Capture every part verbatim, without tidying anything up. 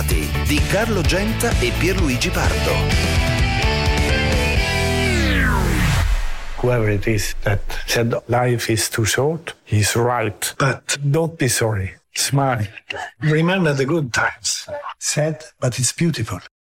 Sfasciati di Carlo Genta e Pierluigi Pardo. Whoever it is that said life is too short, he's right. But don't be sorry. Smile. Remember the good times. Sad, but it's beautiful.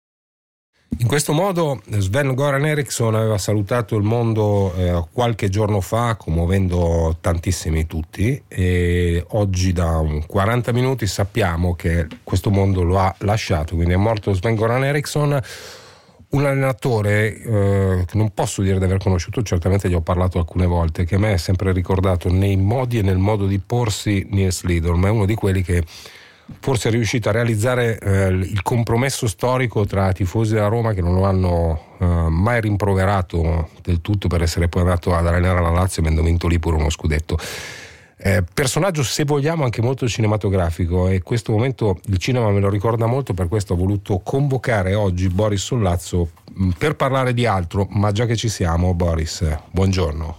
In questo modo Sven-Goran Eriksson aveva salutato il mondo eh, qualche giorno fa, commuovendo tantissimi tutti, e oggi da un quaranta minuti sappiamo che questo mondo lo ha lasciato, quindi è morto Sven-Goran Eriksson, un allenatore eh, che non posso dire di aver conosciuto, certamente gli ho parlato alcune volte, che a me è sempre ricordato nei modi e nel modo di porsi Nils Lidl, ma è uno di quelli che forse è riuscito a realizzare eh, il compromesso storico tra tifosi della Roma che non lo hanno eh, mai rimproverato del tutto per essere poi andato ad allenare la Lazio, avendo vinto lì pure uno scudetto. Eh, personaggio, se vogliamo, anche molto cinematografico, e questo momento il cinema me lo ricorda molto, per questo ho voluto convocare oggi Boris Sollazzo mh, per parlare di altro, ma già che ci siamo, Boris, buongiorno.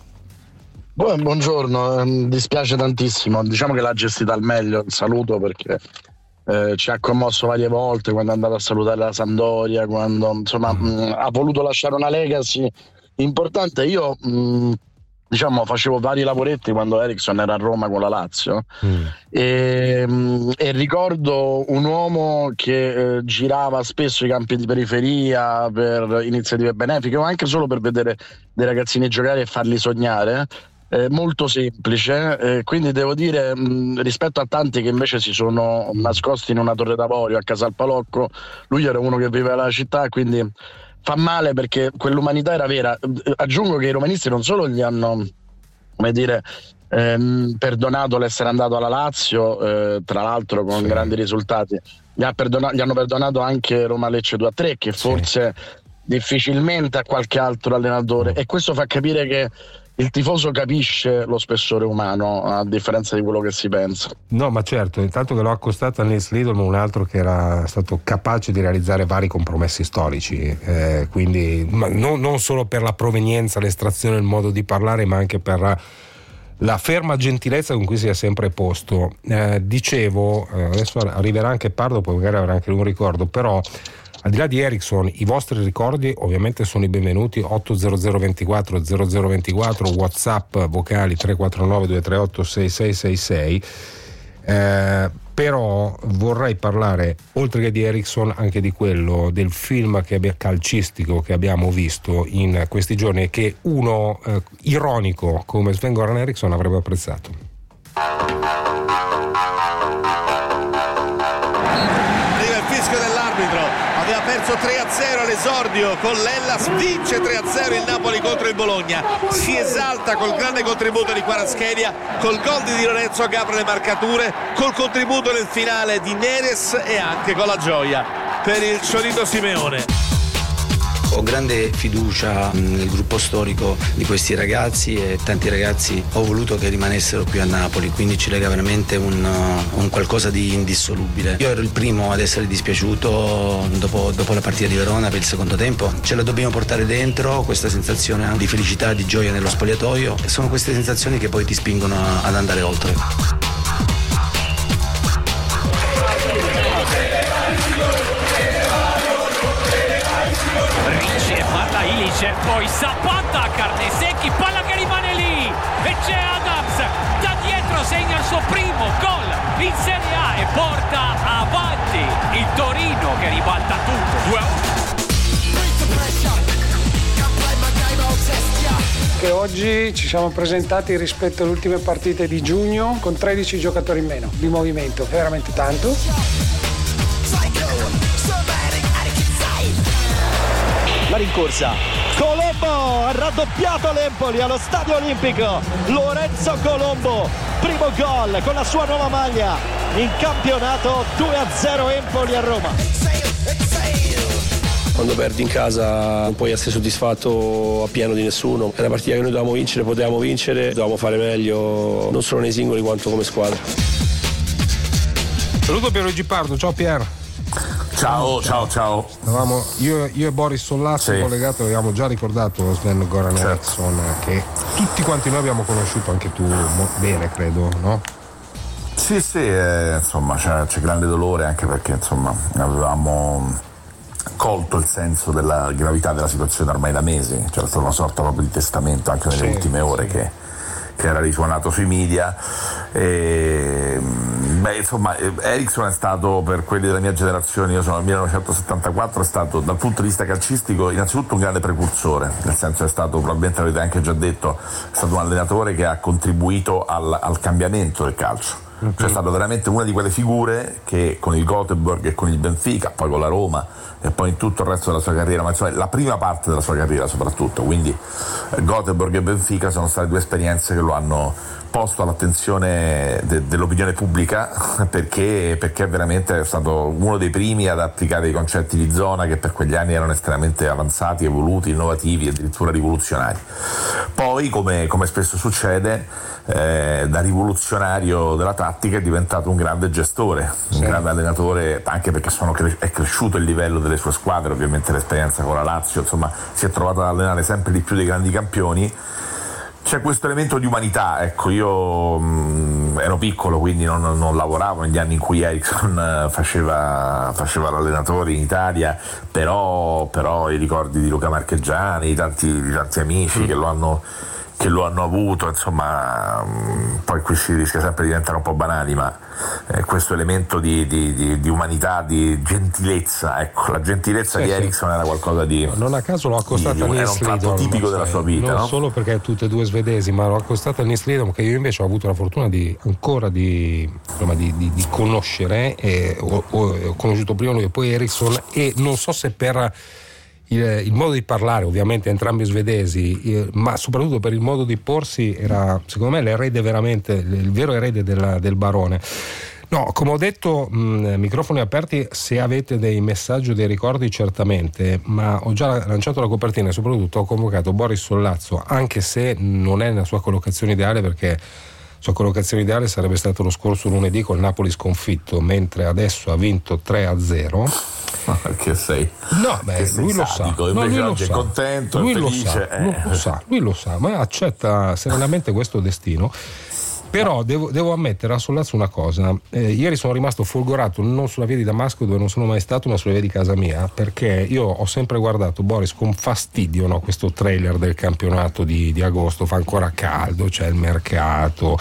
Buongiorno, mi dispiace tantissimo, diciamo che l'ha gestita al meglio, il saluto, perché eh, ci ha commosso varie volte quando è andato a salutare la Sampdoria, quando insomma mm. mh, ha voluto lasciare una legacy importante. Io mh, diciamo facevo vari lavoretti quando Eriksson era a Roma con la Lazio mm. e, mh, e ricordo un uomo che eh, girava spesso i campi di periferia per iniziative benefiche o anche solo per vedere dei ragazzini giocare e farli sognare. Eh, molto semplice, eh, quindi devo dire mh, rispetto a tanti che invece si sono nascosti in una torre d'avorio a Casal Palocco, lui era uno che viveva la città, quindi fa male perché quell'umanità era vera. Aggiungo che i romanisti non solo gli hanno, come dire, ehm, perdonato l'essere andato alla Lazio, eh, tra l'altro con sì. grandi risultati, gli, ha perdona- gli hanno perdonato anche Roma Lecce due a tre, che forse sì. difficilmente a qualche altro allenatore, mm. e questo fa capire che il tifoso capisce lo spessore umano, a differenza di quello che si pensa. No, ma certo, intanto che l'ho accostato a Nils Lidl, un altro che era stato capace di realizzare vari compromessi storici, eh, quindi ma non, non solo per la provenienza, l'estrazione, il modo di parlare, ma anche per la, la ferma gentilezza con cui si è sempre posto. Eh, dicevo, eh, adesso arriverà anche Pardo, poi magari avrà anche un ricordo, però al di là di Eriksson, i vostri ricordi ovviamente sono i benvenuti. Otto zero zero ventiquattro zero zero ventiquattro, WhatsApp vocali tre quattro nove due tre otto sei sei sei sei. Eh, però vorrei parlare, oltre che di Eriksson, anche di quello, del film che abbia, calcistico che abbiamo visto in questi giorni e che uno eh, ironico come Sven-Goran Eriksson avrebbe apprezzato. Aveva perso tre a zero all'esordio con l'Hellas, vince tre a zero il Napoli contro il Bologna, si esalta col grande contributo di Kvaratskhelia, col gol di Di Lorenzo che apre le marcature, col contributo nel finale di Neres e anche con la gioia per il Ciolito Simeone. Ho grande fiducia nel gruppo storico di questi ragazzi e tanti ragazzi ho voluto che rimanessero qui a Napoli, quindi ci lega veramente un, un qualcosa di indissolubile. Io ero il primo ad essere dispiaciuto dopo, dopo la partita di Verona per il secondo tempo. Ce la dobbiamo portare dentro, questa sensazione di felicità, di gioia nello spogliatoio. Sono queste sensazioni che poi ti spingono ad andare oltre. Poi Zapata, Carnesecchi, palla che rimane lì e c'è Adams, da dietro segna il suo primo gol in Serie A e porta avanti il Torino che ribalta tutto. due a uno. Che oggi ci siamo presentati rispetto alle ultime partite di giugno con tredici giocatori in meno di movimento, veramente tanto. La rincorsa, Colombo ha raddoppiato l'Empoli allo Stadio Olimpico. Lorenzo Colombo, primo gol con la sua nuova maglia in campionato. Due a zero Empoli a Roma. Quando perdi in casa non puoi essere soddisfatto appieno di nessuno. È una partita che noi dovevamo vincere, potevamo vincere, dovevamo fare meglio non solo nei singoli quanto come squadra. Saluto Pierluigi Pardo, ciao Pier. Ciao, ciao, ciao. Eravamo io, io e Boris Sollazzo sì. collegato, avevamo già ricordato Sven-Goran Eriksson, certo. che tutti quanti noi abbiamo conosciuto, anche tu bene credo, no? Sì, sì, eh, insomma c'è, c'è grande dolore, anche perché insomma avevamo colto il senso della gravità della situazione ormai da mesi, c'era stata una sorta proprio di testamento anche nelle sì, ultime ore sì. che, che era risuonato sui media. E, beh, insomma, Eriksson è stato, per quelli della mia generazione, io sono nel millenovecentosettantaquattro, è stato dal punto di vista calcistico innanzitutto un grande precursore, nel senso è stato, probabilmente l'avete anche già detto, è stato un allenatore che ha contribuito al, al cambiamento del calcio. Cioè è stato veramente una di quelle figure che con il Göteborg e con il Benfica, poi con la Roma e poi in tutto il resto della sua carriera, ma insomma la prima parte della sua carriera soprattutto, quindi Göteborg e Benfica sono state due esperienze che lo hanno posto all'attenzione de- dell'opinione pubblica, perché, perché veramente è stato uno dei primi ad applicare i concetti di zona che per quegli anni erano estremamente avanzati, evoluti, innovativi, addirittura rivoluzionari. Poi, come, come spesso succede, eh, da rivoluzionario della tattica è diventato un grande gestore, sì. un grande allenatore, anche perché sono cre- è cresciuto il livello delle sue squadre, ovviamente l'esperienza con la Lazio, insomma si è trovato ad allenare sempre di più dei grandi campioni. C'è questo elemento di umanità, ecco, io mh, ero piccolo, quindi non, non lavoravo negli anni in cui Eriksson faceva, faceva l'allenatore in Italia, però, però i ricordi di Luca Marchegiani, tanti, tanti amici mm. che lo hanno che lo hanno avuto, insomma, mh, poi qui si rischia sempre di diventare un po' banali, ma eh, questo elemento di, di, di, di umanità, di gentilezza, ecco, la gentilezza sì, di Eriksson sì. era qualcosa di... Non a caso l'ho accostata a Nils Lidholm, era un tratto tipico della sua vita, non no? solo perché tutte e due svedesi, ma l'ho accostata a Nils Lidholm, che io invece ho avuto la fortuna di ancora di, insomma, di, di, di conoscere, e ho, ho conosciuto prima lui e poi Eriksson, e non so se per Il, il modo di parlare, ovviamente entrambi svedesi, eh, ma soprattutto per il modo di porsi, era secondo me l'erede veramente, il vero erede della, del barone. No, come ho detto, mh, microfoni aperti, se avete dei messaggi o dei ricordi certamente, ma ho già lanciato la copertina e soprattutto ho convocato Boris Sollazzo, anche se non è nella sua collocazione ideale, perché la sua collocazione ideale sarebbe stato lo scorso lunedì col Napoli sconfitto, mentre adesso ha vinto tre a zero. Che sei? No, beh, che sei lui lo sadico, sa. No, lui lo è sa. contento, lui è lo felice. Sa, eh. lui lo sa, lui lo sa, ma accetta serenamente questo destino. Però devo, devo ammettere a Sollazzo una cosa, eh, ieri sono rimasto folgorato non sulla via di Damasco, dove non sono mai stato, ma sulla via di casa mia, perché io ho sempre guardato, Boris, con fastidio, no, questo trailer del campionato di, di agosto, fa ancora caldo, c'è il mercato,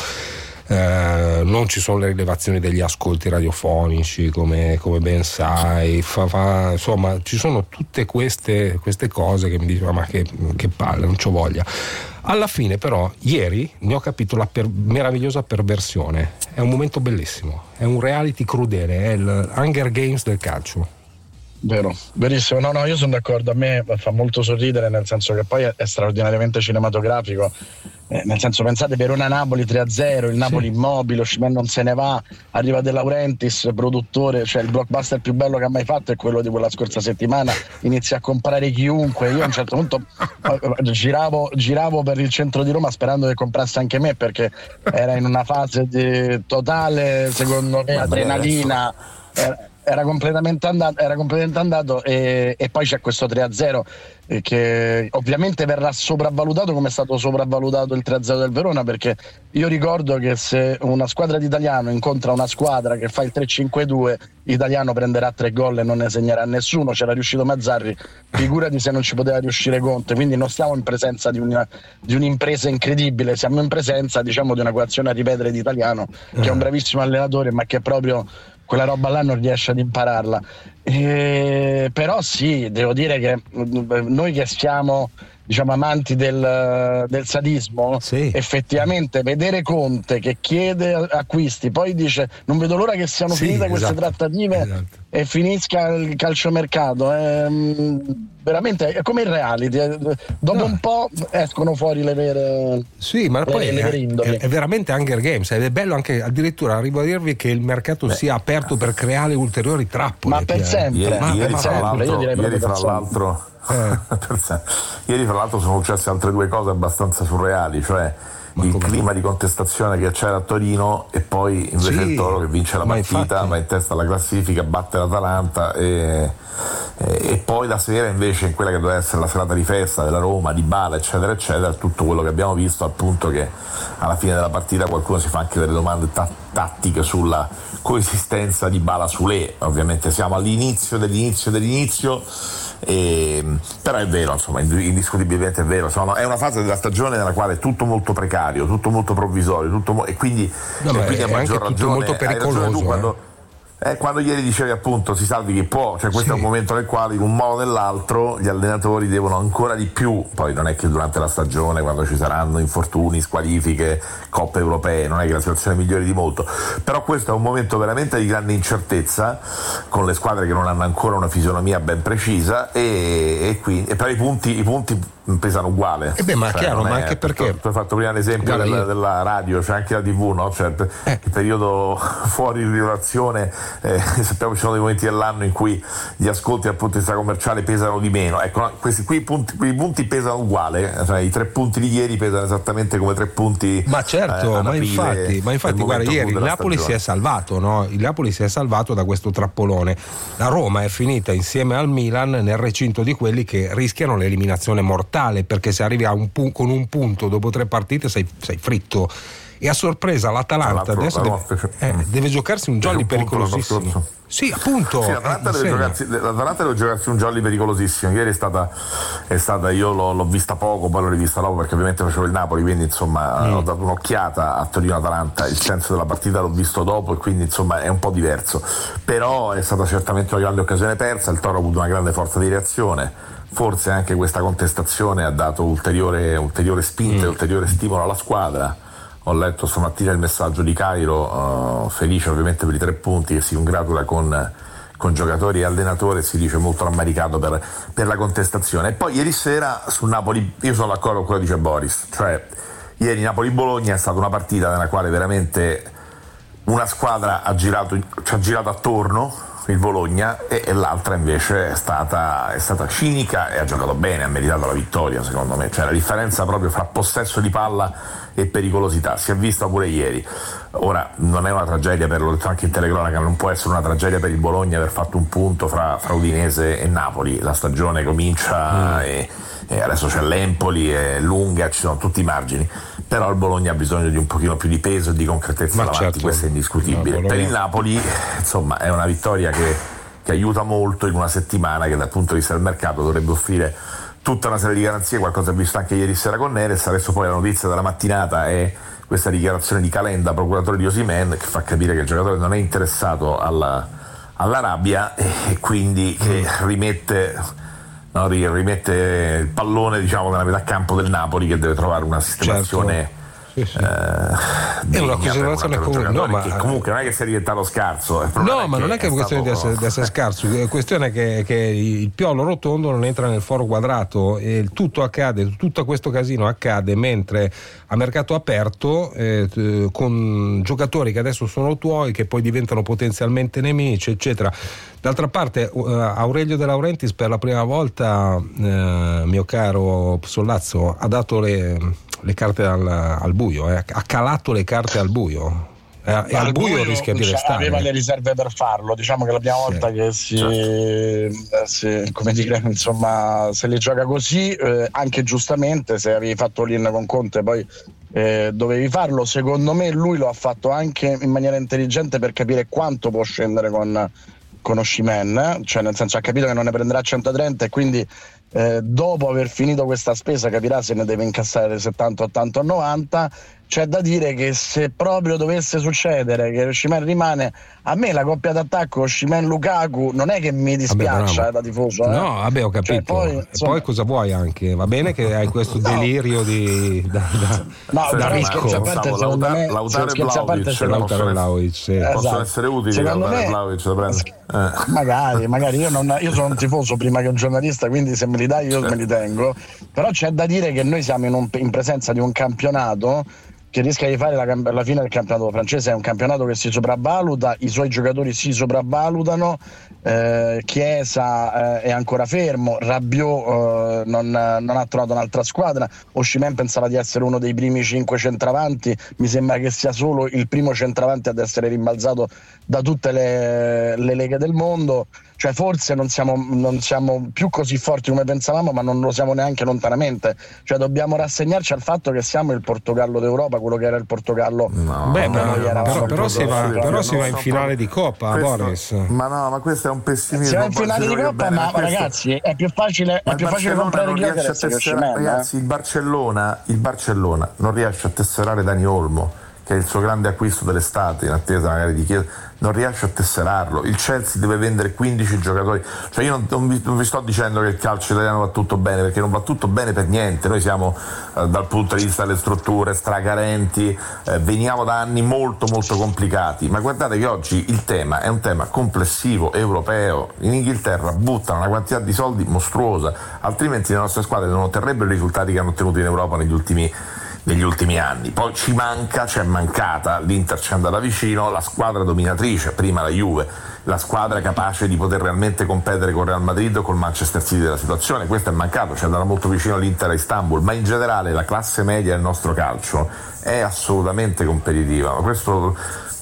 eh, non ci sono le rilevazioni degli ascolti radiofonici come, come ben sai, fa, fa, insomma ci sono tutte queste, queste cose che mi dicono ma che, che palle, non c'ho voglia. Alla fine però ieri ne ho capito la per, meravigliosa perversione, è un momento bellissimo, è un reality crudele, è il Hunger Games del calcio. Vero, verissimo, no no io sono d'accordo, a me fa molto sorridere, nel senso che poi è, è straordinariamente cinematografico, eh, nel senso, pensate, Verona-Napoli tre a zero, il Napoli sì. immobile, Osimhen non se ne va, arriva De Laurentiis, produttore, cioè il blockbuster più bello che ha mai fatto è quello di quella scorsa settimana, inizia a comprare chiunque, io a un certo punto giravo, giravo per il centro di Roma sperando che comprasse anche me, perché era in una fase di totale, secondo me, adrenalina, era, era completamente andato, era completamente andato e, e poi c'è questo tre a zero eh, che ovviamente verrà sopravvalutato come è stato sopravvalutato il tre a zero del Verona, perché io ricordo che se una squadra di Italiano incontra una squadra che fa il tre cinque due, Italiano prenderà tre gol e non ne segnerà nessuno, c'era riuscito Mazzarri, figurati se non ci poteva riuscire Conte, quindi non stiamo in presenza di, una, di un'impresa incredibile, siamo in presenza, diciamo, di una coazione a ripetere di Italiano, che è un bravissimo allenatore ma che proprio quella roba là non riesce ad impararla, e, però sì, devo dire che noi che siamo, diciamo, amanti del, del sadismo, sì. effettivamente vedere Conte che chiede acquisti, poi dice non vedo l'ora che siano sì, finite queste esatto, trattative esatto. e finisca il calciomercato, è, veramente è come il reality, dopo no. un po' escono fuori le vere sì ma poi le, le è, è veramente Hunger Games, ed è bello anche, addirittura arrivo a dirvi che il mercato Beh. sia aperto per creare ulteriori trappole, ma per sempre, ieri, ma ieri, per fra sempre. Io direi ieri fra l'altro eh. ieri fra l'altro sono successe altre due cose abbastanza surreali, cioè ma il clima di contestazione che c'era a Torino e poi invece sì, il Toro che vince la partita, va in testa alla classifica, batte l'Atalanta e, e, e poi la sera invece in quella che doveva essere la serata di festa della Roma, di Bala eccetera eccetera, tutto quello che abbiamo visto, al punto che alla fine della partita qualcuno si fa anche delle domande ta- tattiche sulla coesistenza di Bala-Soulé. Ovviamente siamo all'inizio dell'inizio dell'inizio, e, però è vero, insomma, indiscutibilmente è vero, insomma, è una fase della stagione nella quale è tutto molto precario, tutto molto provvisorio, tutto mo- e quindi, no, e quindi è a maggior anche tutto ragione molto pericoloso, tu quando, eh. Eh, quando ieri dicevi appunto si salvi chi può, cioè questo sì. È un momento nel quale in un modo o nell'altro gli allenatori devono ancora di più, poi non è che durante la stagione, quando ci saranno infortuni, squalifiche, coppe europee, non è che la situazione migliori di molto, però questo è un momento veramente di grande incertezza, con le squadre che non hanno ancora una fisionomia ben precisa, e, e quindi e però i punti, i punti pesano uguale. E beh, ma cioè, chiaro, ma è, anche perché tu hai fatto prima l'esempio del, io... della radio, c'è cioè anche la tivù, no? Cioè, eh. Il periodo fuori rilevazione, eh, sappiamo ci sono dei momenti dell'anno in cui gli ascolti dal punto di vista commerciale pesano di meno, ecco, questi qui i punti, i punti pesano uguale, cioè i tre punti di ieri pesano esattamente come tre punti, ma certo, eh, ma infatti, ma infatti guarda, ieri il Napoli stagione. si è salvato, no? Il Napoli si è salvato da questo trappolone, la Roma è finita insieme al Milan nel recinto di quelli che rischiano l'eliminazione mortale, perché se arrivi a un pu- con un punto dopo tre partite sei, sei fritto. E a sorpresa l'Atalanta adesso deve, eh, deve giocarsi un jolly pericolosissimo. Sì, appunto. Sì, l'Atalanta, eh, deve giocarsi, l'Atalanta deve giocarsi un jolly pericolosissimo. Ieri è stata, è stata io l'ho, l'ho vista poco, poi l'ho rivista dopo perché ovviamente facevo il Napoli, quindi insomma mm. ho dato un'occhiata a Torino-Atalanta, il senso della partita l'ho visto dopo e quindi insomma è un po' diverso. Però è stata certamente una grande occasione persa, il Toro ha avuto una grande forza di reazione. Forse anche questa contestazione ha dato ulteriore, ulteriore spinta e mm. ulteriore stimolo alla squadra. Ho letto stamattina il messaggio di Cairo, uh, felice ovviamente per i tre punti, che si congratula con, con giocatori e allenatori, si dice molto rammaricato per, per la contestazione. E poi ieri sera sul Napoli, io sono d'accordo con quello che dice Boris, cioè ieri Napoli-Bologna è stata una partita nella quale veramente una squadra ha girato, ci ha girato attorno, il Bologna, e, e l'altra invece è stata, è stata cinica e ha giocato bene, ha meritato la vittoria secondo me, cioè la differenza proprio fra possesso di palla e pericolosità si è vista pure ieri. Ora non è una tragedia, per l'ho detto anche in telecronaca, non può essere una tragedia per il Bologna aver fatto un punto fra, fra Udinese e Napoli, la stagione comincia mm. e, e adesso c'è l'Empoli, è lunga, ci sono tutti i margini, però il Bologna ha bisogno di un pochino più di peso e di concretezza davanti, certo. Questo è indiscutibile. No, per il Napoli insomma è una vittoria che, che aiuta molto in una settimana che dal punto di vista del mercato dovrebbe offrire tutta una serie di garanzie, qualcosa ha visto anche ieri sera con Neres. Adesso poi la notizia della mattinata è questa dichiarazione di Calenda, procuratore di Osimhen, che fa capire che il giocatore non è interessato alla, all'Arabia e quindi che rimette, no, rimette il pallone, diciamo, nella metà campo del Napoli, che deve trovare una sistemazione. Certo. Sì, sì. Eh, è una considerazione comune, no, ma comunque non è che sei diventato scarso, no, ma non è che è questione di essere, di essere scarso, è questione che, che il piolo rotondo non entra nel foro quadrato e tutto accade, tutto questo casino accade mentre a mercato aperto, eh, con giocatori che adesso sono tuoi, che poi diventano potenzialmente nemici, eccetera. D'altra parte uh, Aurelio De Laurentiis per la prima volta, uh, mio caro Sollazzo, ha dato le, le carte al, al buio, eh. ha calato le carte al buio. Eh, e al buio, buio rischia di restare. Aveva le riserve per farlo, diciamo che è la prima volta sì. che si, certo. si come dire, insomma, se le gioca così, eh, anche giustamente. Se avevi fatto l'in con Conte poi eh, dovevi farlo. Secondo me lui lo ha fatto anche in maniera intelligente per capire quanto può scendere con con Osimhen, cioè nel senso ha capito che non ne prenderà centotrenta e quindi eh, dopo aver finito questa spesa capirà se ne deve incassare settanta, ottanta o novanta. C'è da dire che se proprio dovesse succedere che Osimhen rimane, a me la coppia d'attacco Osimhen-Lukaku non è che mi dispiaccia, eh, da tifoso, eh. No, vabbè, ho capito. Cioè, poi, e poi cosa vuoi anche? Va bene che hai questo delirio no. di da, da, no, da ricco. Scherzi a parte, secondo me, Lautaro e Vlahovic sì. Esatto. Possono essere utili secondo me, Vlahovic da prendere. Eh. Magari, magari io, non, io sono un tifoso prima che un giornalista, quindi se me li dai io certo. me li tengo. Però c'è da dire che noi siamo in, un, in presenza di un campionato che rischia di fare la, la fine del campionato francese. È un campionato che si sopravvaluta, i suoi giocatori si sopravvalutano, eh, Chiesa eh, è ancora fermo, Rabiot eh, non, non ha trovato un'altra squadra, Osimhen pensava di essere uno dei primi cinque centravanti, mi sembra che sia solo il primo centravanti ad essere rimbalzato da tutte le, le leghe del mondo. cioè forse non siamo, non siamo più così forti come pensavamo, ma non lo siamo neanche lontanamente, cioè dobbiamo rassegnarci al fatto che siamo il Portogallo d'Europa, quello che era il Portogallo. No, Beh, però, però, però si va, però si va in finale di Coppa, questo, Boris. Ma no, ma questo è un pessimismo. Si va in finale di Coppa, ma questo, ragazzi è più facile, è più facile comprare Gyökeres che Osimhen. Ragazzi, il Barcellona, il Barcellona non riesce a tesserare Dani Olmo, che è il suo grande acquisto dell'estate, in attesa magari di chiedere, non riesce a tesserarlo. Il Chelsea deve vendere quindici giocatori, cioè io non, non, vi, non vi sto dicendo che il calcio italiano va tutto bene, perché non va tutto bene per niente. Noi siamo eh, dal punto di vista delle strutture stracarenti, eh, veniamo da anni molto molto complicati, ma guardate che oggi il tema è un tema complessivo europeo. In Inghilterra buttano una quantità di soldi mostruosa, altrimenti le nostre squadre non otterrebbero i risultati che hanno ottenuto in Europa negli ultimi negli ultimi anni. Poi ci manca, c'è mancata, l'Inter ci è andata vicino, la squadra dominatrice, prima la Juve, la squadra capace di poter realmente competere con Real Madrid o col Manchester City della situazione, questo è mancato, ci è andata molto vicino l'Inter a Istanbul, ma in generale la classe media del nostro calcio è assolutamente competitiva, ma questo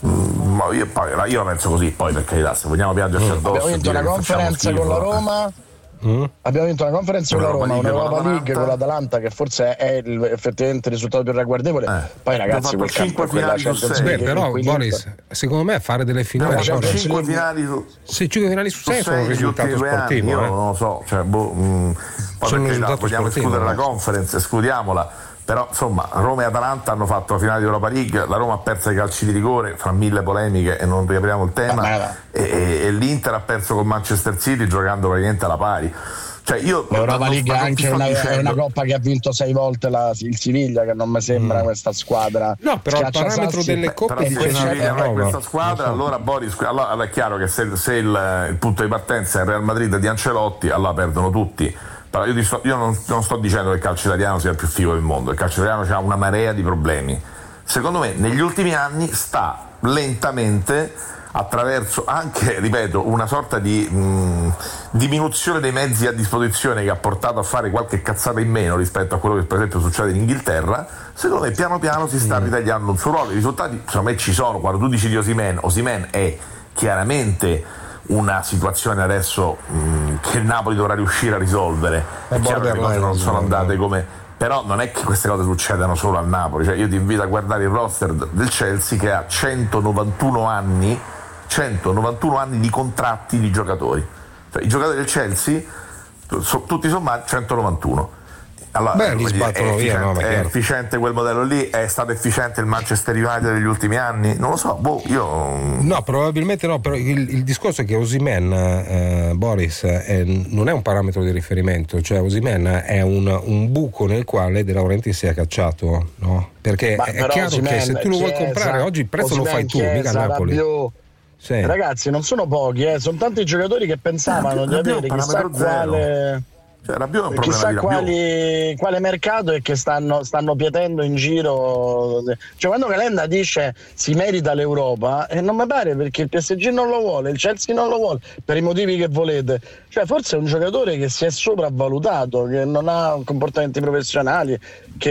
mm, io, poi, io penso così, poi per carità, se vogliamo piangerci addosso. Abbiamo vinto una conference con la Roma. Mm. Abbiamo vinto una conferenza con la Roma, una Europa League con l'Atalanta, che forse è il, effettivamente il risultato più ragguardevole. Eh. Poi ragazzi, quel campo è quella Champions League. Però Boris, secondo me fare delle finali, no, cinque finali su sì, cinque finali su sei sono un risultato sportivo. Io eh. non lo so, cioè, boh, mh, poi sono perché da, vogliamo escludere la conference, escludiamola. Però insomma Roma e Atalanta hanno fatto la finale di Europa League, la Roma ha perso i calci di rigore fra mille polemiche e non riapriamo il tema, ah, e, e, e l'Inter ha perso con Manchester City giocando praticamente alla pari. Cioè io l'Europa League è anche una, è una coppa che ha vinto sei volte la, il Siviglia, che non mi sembra mm. questa squadra. No, però il parametro sassi, delle coppe di Siviglia non è questa squadra, so. allora Boris, allora, allora è chiaro che se, se il, il punto di partenza è il Real Madrid di Ancelotti, allora perdono tutti. Però io, sto, io non, non sto dicendo che il calcio italiano sia il più figo del mondo, il calcio italiano ha una marea di problemi. Secondo me negli ultimi anni sta lentamente, attraverso anche, ripeto, una sorta di mh, diminuzione dei mezzi a disposizione che ha portato a fare qualche cazzata in meno rispetto a quello che per esempio succede in Inghilterra, secondo me piano piano si sta ritagliando un suo ruolo. I risultati secondo me ci sono. Quando tu dici di Osimhen, Osimhen è chiaramente una situazione adesso mh, che il Napoli dovrà riuscire a risolvere. È chiaro che le cose non sono andate come, però non è che queste cose succedano solo al Napoli, cioè io ti invito a guardare il roster del Chelsea che ha centonovantuno anni centonovantuno anni di contratti di giocatori, cioè i giocatori del Chelsea so, tutti sommati centonovantuno. Allora, beh, li sbattono via, no, è efficiente quel modello lì? È stato efficiente il Manchester United degli ultimi anni? Non lo so, boh, io no, probabilmente no, però il, il discorso è che Osimhen, eh, Boris, è, non è un parametro di riferimento, cioè Osimhen è un, un buco nel quale De Laurentiis si è cacciato, no? Perché ma è chiaro Osimhen, che se tu lo vuoi Chiesa, comprare oggi il prezzo Osimhen, lo fai tu, Chiesa, mica Napoli. Rabiot. Sì. Ragazzi, non sono pochi, eh. Sono tanti giocatori che pensavano eh, di avere chissà quale, cioè, Rabiot è un chissà quali, quale mercato e che stanno, stanno pietendo in giro. Cioè, quando Calenda dice si merita l'Europa, e eh, non mi pare, perché il P S G non lo vuole, il Chelsea non lo vuole, per i motivi che volete. Cioè, forse è un giocatore che si è sopravvalutato, che non ha comportamenti professionali,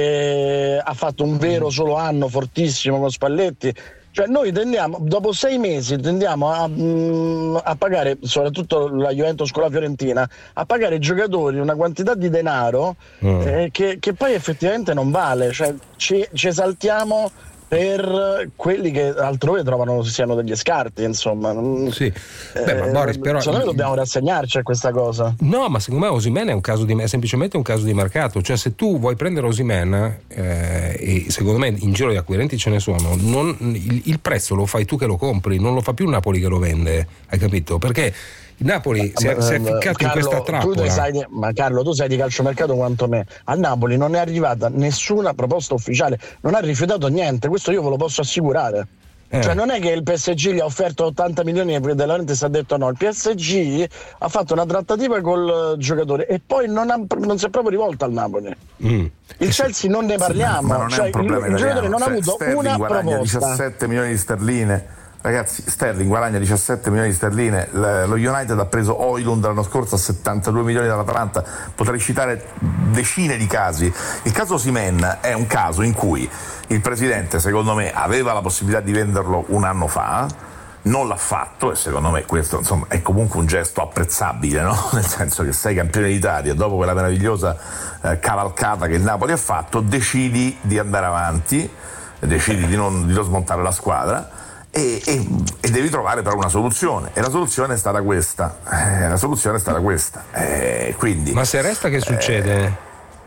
che ha fatto un vero solo anno fortissimo con Spalletti. Cioè noi tendiamo, dopo sei mesi tendiamo a, mh, a pagare, soprattutto la Juventus con la Fiorentina, a pagare i giocatori una quantità di denaro mm. eh, che, che poi effettivamente non vale, cioè ci, ci esaltiamo per quelli che altrove trovano siano degli scarti, insomma. Sì. Beh, ma Boris, però secondo me dobbiamo rassegnarci a questa cosa. No, ma secondo me Osimhen è un caso di è semplicemente un caso di mercato, cioè se tu vuoi prendere Osimhen eh, e secondo me in giro di acquirenti ce ne sono, non, il, il prezzo lo fai tu che lo compri, non lo fa più il Napoli che lo vende, hai capito? Perché il Napoli si è, si è ficcato Carlo, in questa trappola. Tu sai di, ma Carlo, tu sai di calciomercato quanto me. A Napoli non è arrivata nessuna proposta ufficiale, non ha rifiutato niente, questo io ve lo posso assicurare. Eh. Cioè non è che il P S G gli ha offerto ottanta milioni e De Laurentiis ha detto no, il P S G ha fatto una trattativa col giocatore e poi non, ha, non si è proprio rivolto al Napoli. Mm. Il Chelsea non ne parliamo, ma non cioè, è un problema il, il giocatore non cioè, ha avuto Sterling una guadagna proposta. diciassette milioni di sterline. Ragazzi, Sterling guadagna diciassette milioni di sterline, lo United ha preso Højlund l'anno scorso a settantadue milioni dall'Atalanta, potrei citare decine di casi. Il caso Osimhen è un caso in cui il presidente, secondo me, aveva la possibilità di venderlo un anno fa, non l'ha fatto, e secondo me questo insomma è comunque un gesto apprezzabile, no? Nel senso che sei campione d'Italia, dopo quella meravigliosa eh, cavalcata che il Napoli ha fatto, decidi di andare avanti, decidi di non, di non smontare la squadra e, e, e devi trovare però una soluzione, e la soluzione è stata questa eh, la soluzione è stata questa eh, quindi, ma se resta che succede?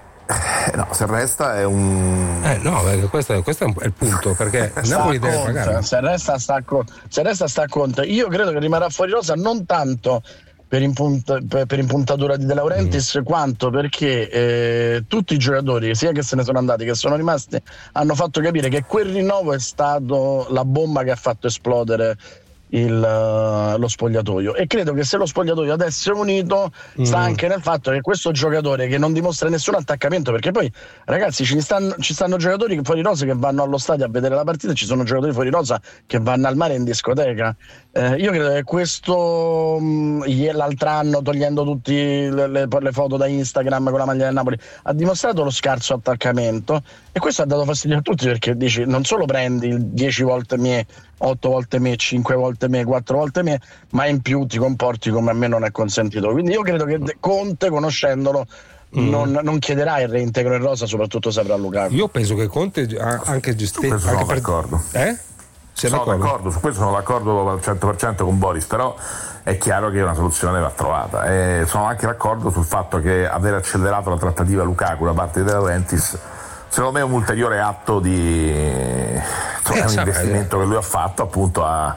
Eh, no, se resta è un eh no, perché questo, è, questo è il punto, perché Napoli deve pagare. Se resta sta se resta sta Conte, io credo che rimarrà fuori rosa non tanto per, impunta, per, per impuntatura di De Laurentiis mm. quanto perché eh, tutti i giocatori, sia che se ne sono andati che sono rimasti, hanno fatto capire che quel rinnovo è stato la bomba che ha fatto esplodere Il, uh, lo spogliatoio, e credo che se lo spogliatoio adesso è unito mm. sta anche nel fatto che questo giocatore che non dimostra nessun attaccamento, perché poi ragazzi ci stanno, ci stanno giocatori fuori rosa che vanno allo stadio a vedere la partita, ci sono giocatori fuori rosa che vanno al mare in discoteca. Eh, io credo che questo mh, l'altro anno, togliendo tutte le, le, le foto da Instagram con la maglia del Napoli, ha dimostrato lo scarso attaccamento, e questo ha dato fastidio a tutti, perché dici non solo prendi dieci volte me, otto volte me, cinque volte me, quattro volte me, ma in più ti comporti come a me non è consentito. Quindi io credo che Conte, conoscendolo, mm. non, non chiederà il reintegro in rosa, soprattutto se avrà Lukaku. Io penso che Conte ha anche gestito. Sono per... d'accordo. Eh? Sei sono d'accordo? d'accordo, su questo sono d'accordo al cento per cento con Boris, però è chiaro che una soluzione va trovata, e sono anche d'accordo sul fatto che aver accelerato la trattativa Lukaku da parte di De Laurentiis secondo me è un ulteriore atto di insomma, è un investimento che lui ha fatto appunto a,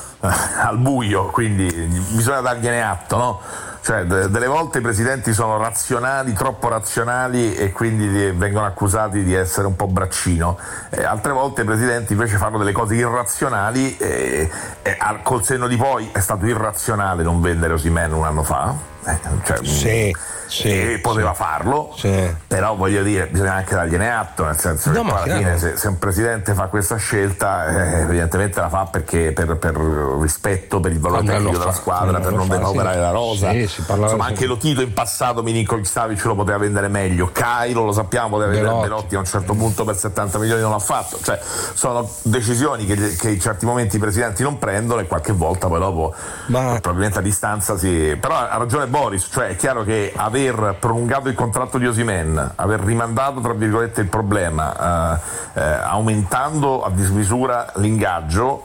a, al buio, quindi bisogna dargliene atto, no? Cioè, de- delle volte i presidenti sono razionali, troppo razionali, e quindi di- vengono accusati di essere un po' braccino, e altre volte i presidenti invece fanno delle cose irrazionali, e, e al, col senno di poi è stato irrazionale non vendere Osimhen un anno fa, eh, cioè, sì, sì, e poteva sì, farlo, sì. Però voglio dire, bisogna anche dargliene atto, nel senso no, che alla chiaro. fine se, se un presidente fa questa scelta eh, evidentemente la fa perché per, per rispetto per il valore tecnico della squadra, per non depauperare sì. la rosa, sì, si insomma anche di... Lotito in passato Milinkovic Savic lo poteva vendere meglio, Cairo lo sappiamo poteva vendere Belotti. Belotti a un certo punto per settanta milioni non l'ha fatto, cioè sono decisioni che, che in certi momenti i presidenti non prendono, e qualche volta poi dopo ma... probabilmente a distanza si... però ha ragione Boris, cioè è chiaro che aver prolungato il contratto di Osimhen, aver rimandato tra virgolette il problema, eh, eh, aumentando a dismisura l'ingaggio,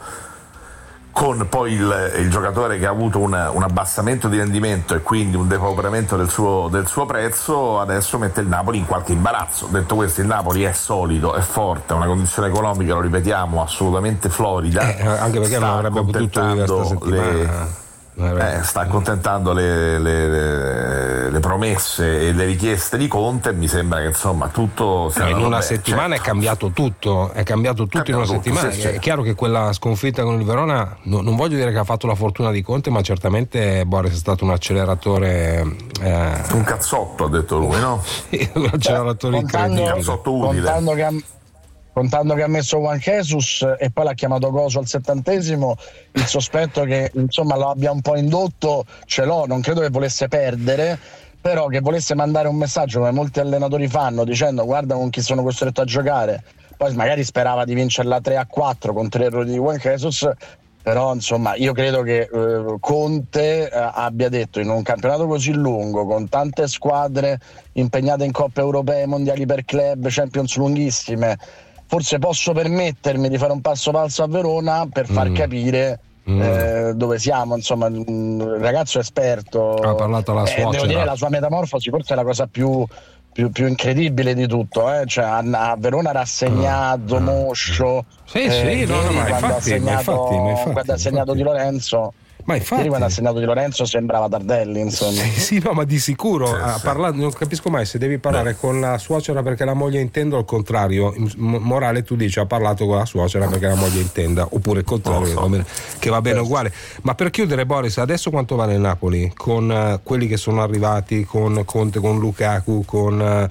con poi il, il giocatore che ha avuto un, un abbassamento di rendimento e quindi un depauperamento del suo, del suo prezzo, adesso mette il Napoli in qualche imbarazzo. Detto questo, il Napoli è solido, è forte, ha una condizione economica, lo ripetiamo, assolutamente florida, eh, anche perché non avrebbe potuto vivere questa settimana. Eh, sta accontentando le, le, le, le promesse e le richieste di Conte, e mi sembra che insomma tutto sia in una bene, settimana certo. è cambiato tutto è cambiato tutto è in una tutto, settimana sì, sì. È chiaro che quella sconfitta con il Verona no, non voglio dire che ha fatto la fortuna di Conte, ma certamente Boris è stato un acceleratore eh... un cazzotto ha detto lui, no? Sì, un acceleratore incredibile, un cazzotto utile, contando che ha... contando che ha messo Juan Jesus e poi l'ha chiamato Coso al settantesimo, il sospetto che insomma lo abbia un po' indotto ce l'ho, non credo che volesse perdere, però che volesse mandare un messaggio come molti allenatori fanno, dicendo guarda con chi sono costretto a giocare, poi magari sperava di vincerla tre a quattro con tre errori di Juan Jesus, però insomma io credo che eh, Conte eh, abbia detto in un campionato così lungo, con tante squadre impegnate in coppe europee, mondiali per club, Champions lunghissime, forse posso permettermi di fare un passo falso a Verona per far mm. capire mm. Eh, dove siamo, insomma il ragazzo è esperto, ha parlato alla suocera, eh, devo dire la sua metamorfosi forse è la cosa più, più, più incredibile di tutto, eh? Cioè, a, a Verona rassegnato, mm. moscio, sì, eh, sì, no, no, ma quando infatti, ha segnato, ma infatti, ma infatti, quando ha segnato Di Lorenzo. Ma infatti, ieri quando ha segnato Di Lorenzo sembrava Tardelli, insomma. Sì, sì, no, ma di sicuro sì, ha sì. parlato, non capisco mai se devi parlare no. con la suocera perché la moglie intende o il contrario. In morale tu dici ha parlato con la suocera perché la moglie intenda, oppure il contrario, so. che va bene, che va bene uguale. Ma per chiudere, Boris, adesso quanto vale il Napoli? Con uh, quelli che sono arrivati, con Conte, con Lukaku, con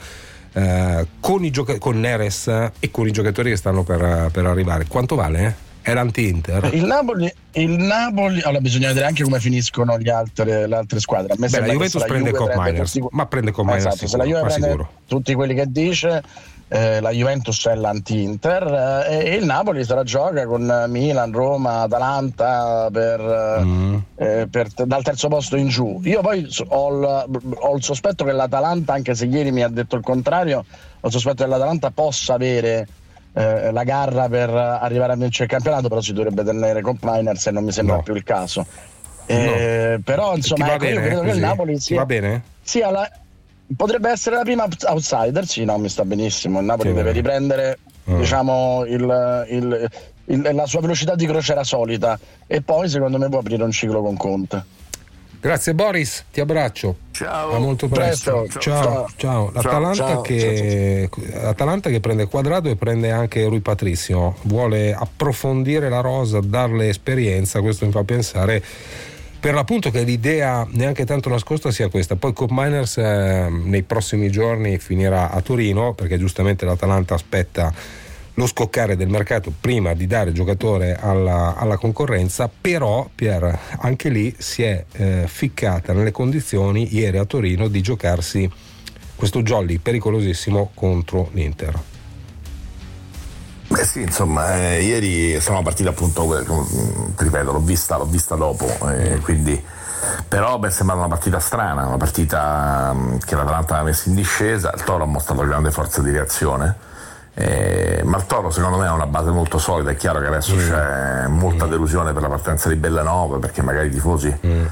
uh, con, i gioca- con Neres e con i giocatori che stanno per, per arrivare, quanto vale? Eh? È l'anti-Inter. Il Napoli, il Napoli, allora bisogna vedere anche come finiscono gli altre, le altre squadre. A me Beh, la Juventus prende Juve Cop prende Miners, tutti, ma prende Cop Miners esatto, sicuro, se la Juve prende sicuro. tutti quelli che dice, eh, la Juventus è l'anti-Inter, eh, e il Napoli se la gioca con Milan, Roma, Atalanta per, mm. eh, per, dal terzo posto in giù. Io poi ho il, ho il sospetto che l'Atalanta, anche se ieri mi ha detto il contrario, ho il sospetto che l'Atalanta possa avere eh, la garra per arrivare a vincere il campionato, però si dovrebbe tenere con Miners e non mi sembra no. più il caso. Eh, no. Però insomma ecco, bene, io credo così. Che il Napoli sia, va bene? sia la, potrebbe essere la prima outsider. Sì, no, mi sta benissimo. Il Napoli sì, deve riprendere mm. diciamo il, il, il, la sua velocità di crociera solita, e poi secondo me può aprire un ciclo con Conte. Grazie Boris, ti abbraccio. Ciao. A molto presto. presto. Ciao. Ciao. Ciao. L'Atalanta, ciao. Che, ciao, ciao. L'Atalanta che prende Quadrado e prende anche Rui Patricio. Vuole approfondire la rosa, darle esperienza. Questo mi fa pensare per l'appunto che l'idea neanche tanto nascosta sia questa. Poi Koop Meiners eh, nei prossimi giorni finirà a Torino, perché giustamente l'Atalanta aspetta lo scoccare del mercato prima di dare giocatore alla, alla concorrenza. Però Pier, anche lì si è eh, ficcata nelle condizioni ieri a Torino di giocarsi questo jolly pericolosissimo contro l'Inter. Beh sì, insomma, eh, ieri sono una partita appunto, ti ripeto, l'ho vista, l'ho vista dopo, eh, mm. quindi però beh, sembra una partita strana, una partita mh, che l'Atalanta aveva messo in discesa. Il Toro ha mostrato grande forza di reazione, eh, ma il Toro secondo me ha una base molto solida. È chiaro che adesso mm. c'è molta delusione per la partenza di Bellanova, perché magari i tifosi mm.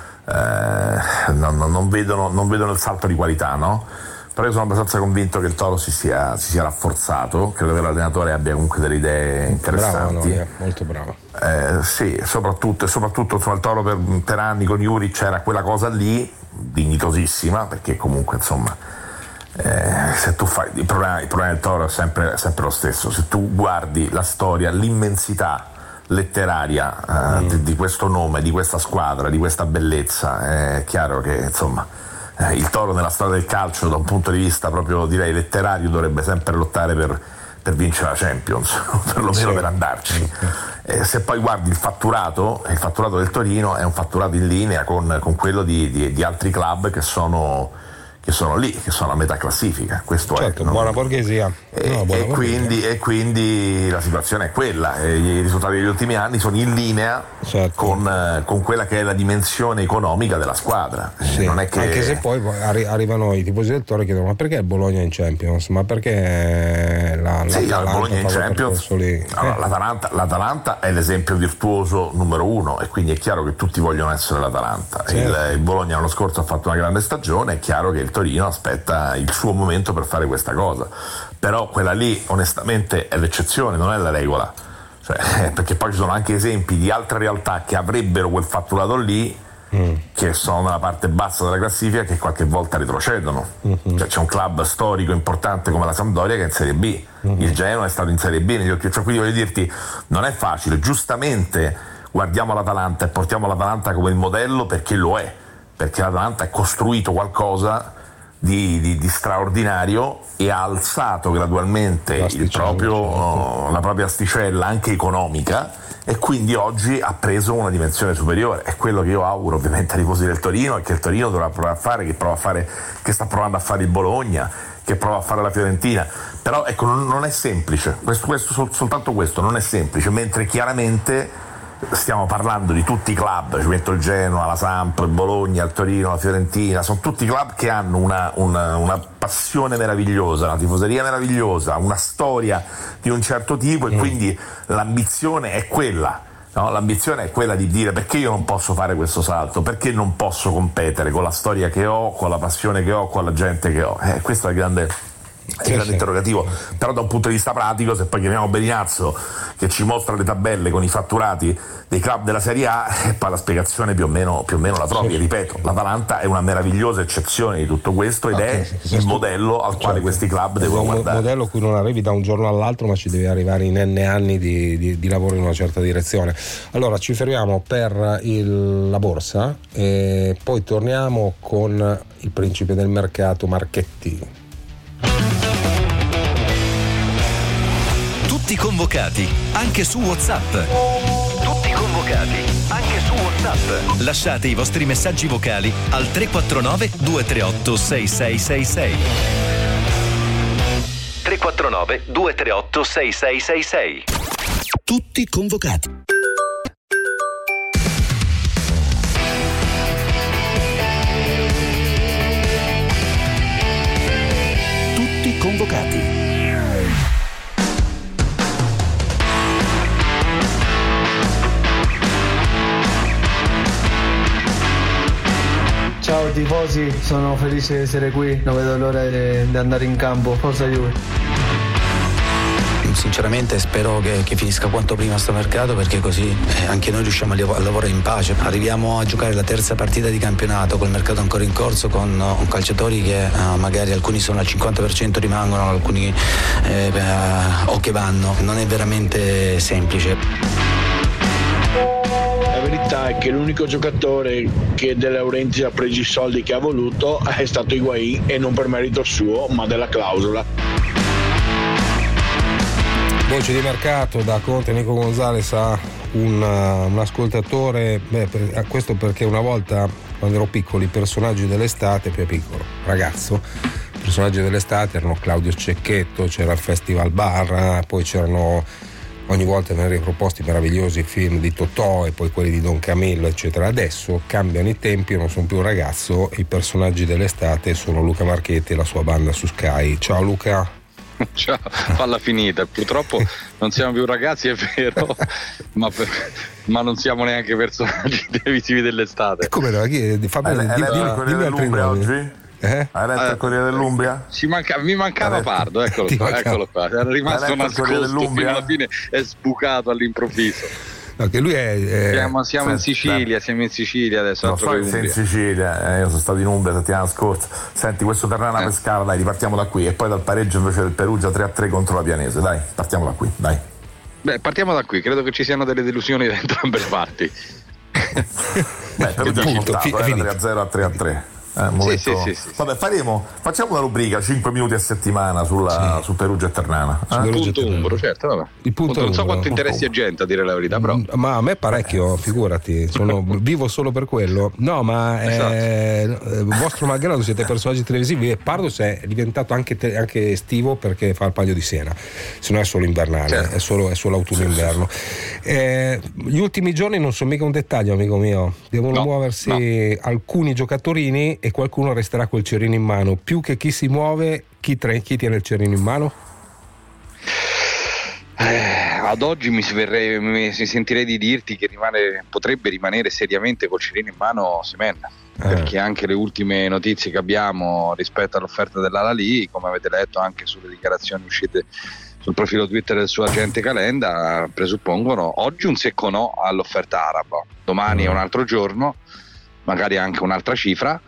eh, non, non, vedono, non vedono il salto di qualità, no? Però io sono abbastanza convinto che il Toro si sia, si sia rafforzato, credo che l'allenatore abbia comunque delle idee interessanti. Bravo, no, molto bravo. Eh, sì, soprattutto, soprattutto insomma, il Toro per, per anni con Juric c'era quella cosa lì, dignitosissima, perché comunque insomma eh, se tu fai il problema, il problema del Toro è sempre, sempre lo stesso. Se tu guardi la storia, l'immensità letteraria eh, mm. di, di questo nome, di questa squadra, di questa bellezza, è chiaro che insomma Eh, il Toro nella storia del calcio, da un punto di vista proprio direi letterario, dovrebbe sempre lottare per, per vincere la Champions, perlomeno sì. per andarci. Eh, se poi guardi il fatturato, il fatturato del Torino è un fatturato in linea con, con quello di, di, di altri club che sono, che sono lì, che sono a metà classifica. Questo certo, è, no? buona borghesia. E, no, buona e, quindi, e quindi la situazione è quella. E i risultati degli ultimi anni sono in linea certo. con, con quella che è la dimensione economica della squadra. Sì. Non è che... Anche se poi arri- arrivano i tifosi del Toro e chiedono: ma perché il Bologna è in Champions? Ma perché la, la sì, il Bologna in Champions? Lì? Allora, eh. l'Atalanta, l'Atalanta è l'esempio virtuoso numero uno, e quindi è chiaro che tutti vogliono essere l'Atalanta. Certo. Il, il Bologna l'anno scorso ha fatto una grande stagione, è chiaro che il Torino aspetta il suo momento per fare questa cosa. Però quella lì onestamente è l'eccezione, non è la regola, cioè, perché poi ci sono anche esempi di altre realtà che avrebbero quel fatturato lì mm. che sono nella parte bassa della classifica, che qualche volta retrocedono. Mm-hmm. Cioè, c'è un club storico importante come la Sampdoria che è in Serie B, mm-hmm. il Genoa è stato in Serie B negli ultimi, cioè, quindi voglio dirti, non è facile. Giustamente guardiamo l'Atalanta e portiamo l'Atalanta come il modello, perché lo è, perché l'Atalanta ha costruito qualcosa Di, di, di straordinario e ha alzato gradualmente il proprio, oh, la propria asticella anche economica, e quindi oggi ha preso una dimensione superiore. È quello che io auguro ovviamente ai tifosi del Torino, e che il Torino dovrà provare a fare, che prova a fare, che sta provando a fare il Bologna, che prova a fare la Fiorentina. Però ecco, non, non è semplice, questo, questo, sol, soltanto questo non è semplice, mentre chiaramente stiamo parlando di tutti i club, ci metto il Genoa, la Samp, il Bologna, il Torino, la Fiorentina, sono tutti club che hanno una, una, una passione meravigliosa, una tifoseria meravigliosa, una storia di un certo tipo, e quindi l'ambizione è quella, no? L'ambizione è quella di dire: perché io non posso fare questo salto, perché non posso competere con la storia che ho, con la passione che ho, con la gente che ho. Eh, questo è il grande... è il grande interrogativo. Però da un punto di vista pratico, se poi chiamiamo Beniazzo che ci mostra le tabelle con i fatturati dei club della Serie A, e poi la spiegazione più o meno, più o meno la trovi. Sì. Ripeto, l'Atalanta è una meravigliosa eccezione di tutto questo, ed okay, è il modello al quale certo. questi club devono guardare. Un modello a cui non arrivi da un giorno all'altro, ma ci devi arrivare in n anni di, di, di lavoro in una certa direzione. Allora ci fermiamo per il, la borsa e poi torniamo con il principe del mercato Marchetti. Tutti convocati, anche su WhatsApp. Tutti convocati, anche su WhatsApp. Lasciate i vostri messaggi vocali al tre quattro nove due tre otto sei sei sei sei. tre quattro quattro nove due tre otto sei sei sei sei. Tutti convocati. Tutti convocati. Ciao tifosi, sono felice di essere qui, non vedo l'ora di andare in campo, forza Juve. Sinceramente spero che, che finisca quanto prima sto mercato, perché così eh, anche noi riusciamo a, li- a lavorare in pace. Arriviamo a giocare la terza partita di campionato col mercato ancora in corso, con uh, calciatori che uh, magari alcuni sono al cinquanta per cento, rimangono, alcuni eh, uh, o che vanno. Non è veramente semplice. La verità è che l'unico giocatore che De Laurentiis ha preso i soldi che ha voluto è stato Higuaín, e non per merito suo ma della clausola. Voce di mercato da Conte. Nico Gonzalez ha un, un ascoltatore, beh, per, questo perché una volta quando ero piccolo i personaggi dell'estate, più piccolo, ragazzo, i personaggi dell'estate erano Claudio Cecchetto, c'era il Festival Bar, poi c'erano ogni volta venivano riproposti meravigliosi film di Totò e poi quelli di Don Camillo eccetera. Adesso cambiano i tempi, io non sono più un ragazzo, i personaggi dell'estate sono Luca Marchetti e la sua banda su Sky. Ciao Luca. Ciao, falla finita. Purtroppo non siamo più ragazzi, è vero, ma, per, ma non siamo neanche personaggi televisivi dell'estate. Come no? Chi è? Fabio, hai letto il Corriere dell'Umbria oggi? Eh? Hai letto eh, il Corriere dell'Umbria? Ci manca, mi mancava Pardo, eccolo qua, eccolo qua. Era rimasto nascosto fino alla fine, è sbucato all'improvviso. No, che lui è, è... siamo, siamo in Senti, Sicilia, siamo in Sicilia adesso. Non so se sei in Sicilia, eh, io sono stato in Umbria la settimana scorsa. Senti, questo Ternana eh. Pescara, dai, ripartiamo da qui, e poi dal pareggio invece del Perugia tre a tre contro la Pianese, dai, partiamo da qui, dai. Beh, partiamo da qui, credo che ci siano delle delusioni da entrambe le parti. Beh, Perugia è portato, eh, tre a zero a tre a tre. Eh, momento... sì, sì, sì, sì. Vabbè, faremo, facciamo una rubrica cinque minuti a settimana sulla, sì. su Perugia e Ternana. Eh? Il punto umbro, certo, vabbè. Il punto punto, non so quanto interessi a gente, a dire la verità, però. Ma a me parecchio, figurati, sono, vivo solo per quello. No, ma esatto. eh, vostro malgrado siete personaggi televisivi, e Pardo è diventato anche, te, anche estivo perché fa il Palio di Siena, se no è solo invernale, certo. è, solo, è solo autunno-inverno. Sì, sì. Eh, gli ultimi giorni non sono mica un dettaglio, amico mio, devono no, muoversi no. alcuni giocatorini e qualcuno resterà col cerino in mano. Più che chi si muove, chi, tre, chi tiene il cerino in mano? Eh, ad oggi mi, sverrei, mi sentirei di dirti che rimane, potrebbe rimanere seriamente col cerino in mano Osimhen, eh. perché anche le ultime notizie che abbiamo rispetto all'offerta dell'Al-Ahly, come avete letto anche sulle dichiarazioni uscite sul profilo Twitter del suo agente Calenda, presuppongono oggi un secco no all'offerta araba, domani è un altro giorno, magari anche un'altra cifra,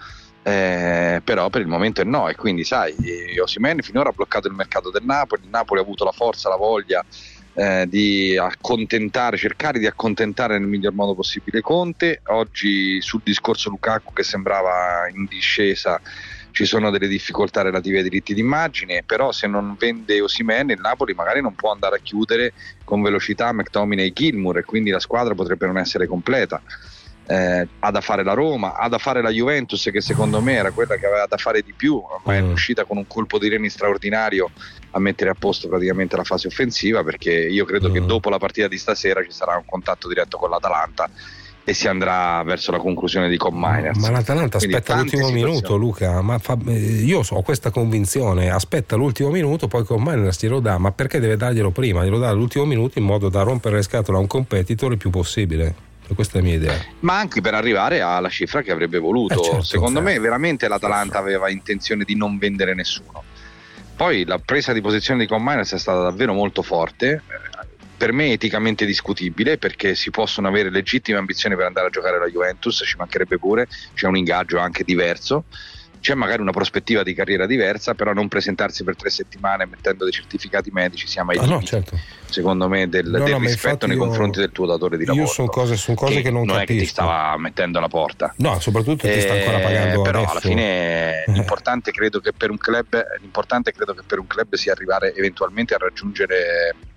eh, però per il momento è no, e quindi sai, Osimhen finora ha bloccato il mercato del Napoli, il Napoli ha avuto la forza, la voglia eh, di accontentare, cercare di accontentare nel miglior modo possibile Conte. Oggi sul discorso Lukaku, che sembrava in discesa, ci sono delle difficoltà relative ai diritti d'immagine, però se non vende Osimhen il Napoli magari non può andare a chiudere con velocità McTominay e Gilmour, e quindi la squadra potrebbe non essere completa. Eh, ha da fare la Roma, ha da fare la Juventus, che secondo me era quella che aveva da fare di più, ma è uscita con un colpo di reni straordinario a mettere a posto praticamente la fase offensiva, perché io credo mm. che dopo la partita di stasera ci sarà un contatto diretto con l'Atalanta e si andrà verso la conclusione di Com Miners. Ma l'Atalanta Quindi aspetta l'ultimo situazioni. minuto, Luca, ma fa, io ho questa convinzione, aspetta l'ultimo minuto, poi Com Miners glielo dà, ma perché deve darglielo prima? Glielo dà all'ultimo minuto in modo da rompere le scatole a un competitor il più possibile. Questa è la mia idea. Ma anche per arrivare alla cifra che avrebbe voluto. Eh certo, secondo certo. me veramente l'Atalanta aveva intenzione di non vendere nessuno. Poi la presa di posizione di Com Miners è stata davvero molto forte, per me eticamente discutibile, perché si possono avere legittime ambizioni per andare a giocare alla Juventus, ci mancherebbe pure, c'è un ingaggio anche diverso, c'è magari una prospettiva di carriera diversa, però non presentarsi per tre settimane mettendo dei certificati medici siamo ai ah, limiti, no, certo. secondo me, del, no, del no, rispetto nei io, confronti del tuo datore di lavoro. Io sono cose, son cose che, che non, non capisco. è che ti stava mettendo alla porta. No, soprattutto ti sta ancora pagando eh, però adesso. alla fine l'importante credo che per un club l'importante credo che per un club sia arrivare eventualmente a raggiungere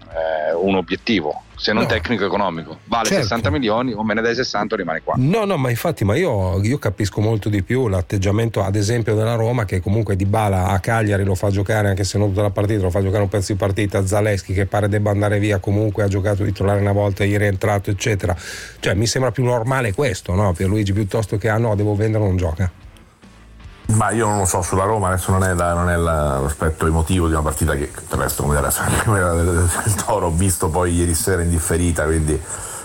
eh, un obiettivo, se non no. tecnico economico. Vale certo. sessanta milioni, o me ne dai sessanta o rimane qua. No, no, ma infatti, ma io, io capisco molto di più l'atteggiamento, ad esempio, della Roma, che comunque Dybala a Cagliari lo fa giocare, anche se non tutta la partita, lo fa giocare un pezzo di partita. Zalewski, che pare debba andare via, comunque ha giocato titolare una volta, ieri è entrato, eccetera. Cioè mi sembra più normale questo, no? Pierluigi, piuttosto che ah no, devo vendere, non gioca. Ma io non lo so, sulla Roma adesso non è, la, non è la, l'aspetto emotivo di una partita che del resto come era quella del Toro, ho visto poi ieri sera in differita, quindi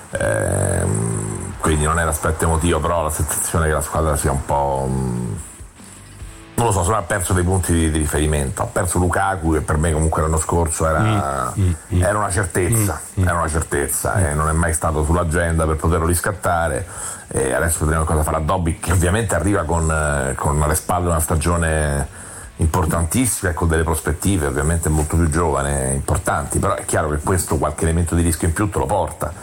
ehm, quindi non è l'aspetto emotivo, però la sensazione che la squadra sia un po' mh, non lo so, se ha perso dei punti di, di riferimento, ha perso Lukaku, che per me comunque l'anno scorso era, mm, mm, era una certezza, mm, era una certezza mm. e non è mai stato sull'agenda per poterlo riscattare. E adesso vedremo cosa farà Dobby, che ovviamente arriva con, con alle spalle una stagione importantissima e con delle prospettive ovviamente molto più giovane, importanti, però è chiaro che questo qualche elemento di rischio in più te lo porta.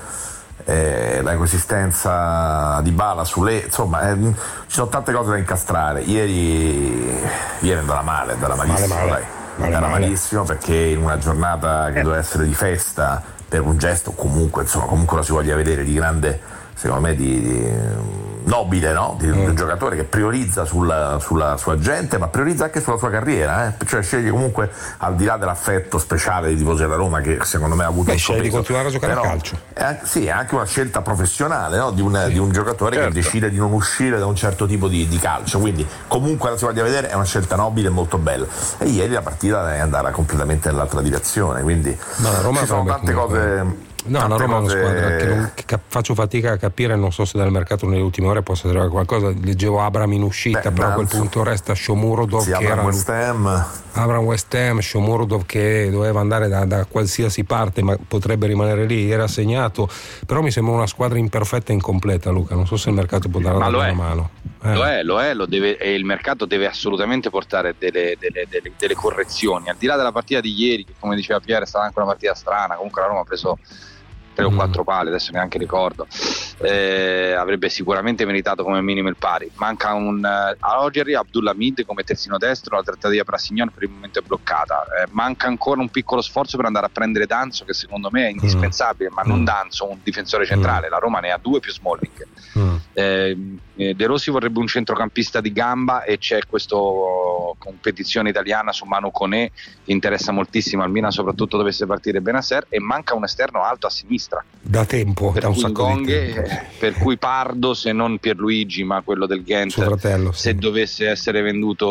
Eh, la coesistenza di Dybala sulle, insomma eh, ci sono tante cose da incastrare. Ieri ieri è andata male, è andata malissimo, male, male. Dai. Male, era male. malissimo, perché in una giornata che doveva essere di festa per un gesto comunque, insomma, comunque lo si voglia vedere di grande, secondo me di, di nobile, no? Di, mm. di un giocatore che priorizza sulla, sulla sua gente, ma priorizza anche sulla sua carriera, eh? Cioè sceglie comunque, al di là dell'affetto speciale dei tifosi della Roma, che secondo me ha avuto Beh, un suo sceglie peso, di continuare a giocare però a calcio. È anche, sì, è anche una scelta professionale, no? Di un, sì. di un giocatore certo. che decide di non uscire da un certo tipo di, di calcio, quindi comunque la si voglia vedere, è una scelta nobile e molto bella. E ieri la partita è andata completamente nell'altra direzione, quindi ma la Roma ci sono tante comunque... cose. No, la Roma è una squadra che, non, che faccio fatica a capire, non so se dal mercato nelle ultime ore possa trovare qualcosa. Leggevo Abraham in uscita, Beh, però a quel punto resta Shomurodov, sì, che Abraham era West Ham. Abraham West Ham, Shomurodov che doveva andare da, da qualsiasi parte ma potrebbe rimanere lì, era segnato, però mi sembra una squadra imperfetta e incompleta, Luca, non so se il mercato può dare una mano. Eh. Lo è, lo è, lo deve, e il mercato deve assolutamente portare delle, delle, delle, delle correzioni, al di là della partita di ieri, che come diceva Pierre è stata anche una partita strana, comunque la Roma ha preso tre o quattro pale, adesso neanche ricordo, eh, avrebbe sicuramente meritato come minimo il pari. Manca un uh, Alogeri, Abdulhamid come terzino destro, la trattativa per Assignon per il momento è bloccata, eh, manca ancora un piccolo sforzo per andare a prendere Danzo, che secondo me è indispensabile, mm. ma non Danzo, un difensore centrale, mm. la Roma ne ha due più Smalling. mm. eh, De Rossi vorrebbe un centrocampista di gamba e c'è questa competizione italiana su Manu Koné che interessa moltissimo al Milan, soprattutto dovesse partire Benasser, e manca un esterno alto a sinistra da tempo, per da un cui sacco Gonghe, di tempo. eh, per cui Pardo, se non Pierluigi ma quello del Ghent, suo fratello, sì. se dovesse essere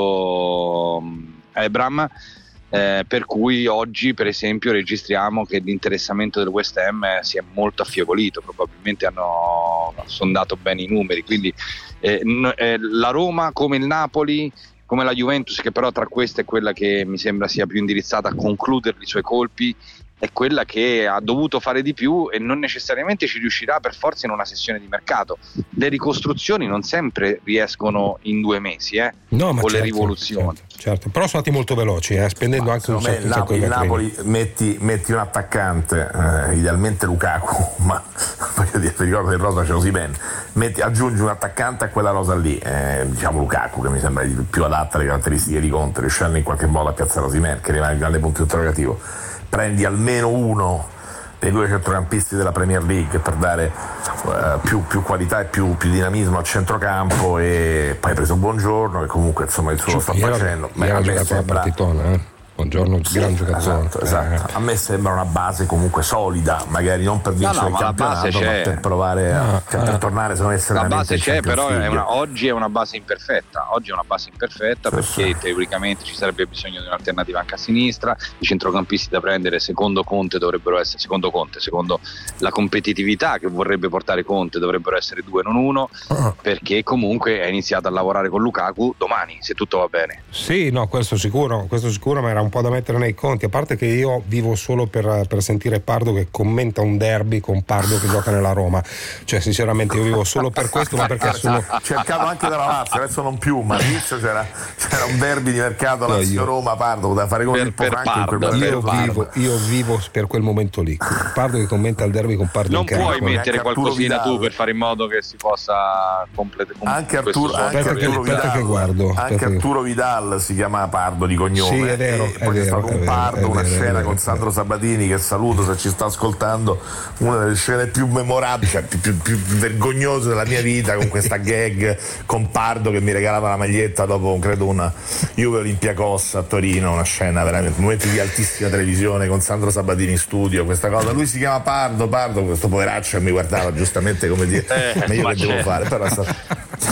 venduto Ebram, eh, per cui oggi per esempio registriamo che l'interessamento del West Ham eh, si è molto affievolito, probabilmente hanno sondato bene i numeri, quindi eh, n- eh, la Roma come il Napoli, come la Juventus, che però tra queste è quella che mi sembra sia più indirizzata a concludere i suoi colpi, è quella che ha dovuto fare di più e non necessariamente ci riuscirà per forza in una sessione di mercato. Le ricostruzioni non sempre riescono in due mesi, eh? no, ma o certo, le rivoluzioni. Certo, certo. Però sono stati molto veloci, eh? spendendo Ma anche un sacco, il Napoli, il Napoli metti, metti un attaccante, eh, idealmente Lukaku, ma voglio dire, vi ricordo che in rosa c'è Osimhen, metti, aggiungi un attaccante a quella rosa lì, eh, diciamo Lukaku, che mi sembra più adatta alle caratteristiche di Conte, riuscendo in qualche modo a piazzare Osimhen, che rimane il grande punto interrogativo. Prendi almeno uno dei due centrocampisti della Premier League per dare uh, più, più qualità e più, più dinamismo al centrocampo, e poi hai preso Buongiorno, che comunque insomma il suo lo sta era, facendo. Ma era giocato la partitona, eh? Buongiorno, sì, gran giocatore. Esatto, esatto. A me sembra una base comunque solida, magari non per vincere no, no, il campionato, ma per provare a, no, per tornare se non essere la veramente base c'è, però è una, League. oggi è una base imperfetta. Oggi è una base imperfetta sì, perché sì. teoricamente ci sarebbe bisogno di un'alternativa anche a sinistra. I centrocampisti da prendere, secondo Conte, dovrebbero essere, secondo Conte, secondo la competitività che vorrebbe portare Conte, dovrebbero essere due, non uno, uh-huh. perché comunque è iniziato a lavorare con Lukaku domani, se tutto va bene. Sì, no, questo sicuro, questo sicuro, ma era un po' da mettere nei conti. A parte che io vivo solo per, per sentire Pardo che commenta un derby con Pardo che gioca nella Roma, cioè sinceramente io vivo solo per questo, ma perché sono cercato anche dalla Lazio, adesso non più, ma all'inizio c'era, c'era un derby di mercato Lazio-Roma, Pardo poteva fare come il Franco in quel momento. Io vivo, io vivo per quel momento lì, Pardo che commenta il derby con Pardo non in campo. puoi mettere qualcosina tu per fare in modo che si possa completare anche Arturo, anche aspetta Arturo che, Vidal, che guardo, anche Arturo Vidal si chiama Pardo di cognome, sì, è vero, e, poi c'è stato un pardo, una vero, scena vero, con Sandro Sabatini, che saluto se ci sta ascoltando, una delle scene più memorabili, cioè più, più, più vergognose della mia vita, con questa gag con Pardo che mi regalava la maglietta dopo credo una Juve Olympiacos a Torino, una scena veramente, momenti di altissima televisione con Sandro Sabatini in studio, questa cosa, lui si chiama Pardo, Pardo, questo poveraccio che mi guardava giustamente come dire, eh, ma io che devo c'è. fare, però è stato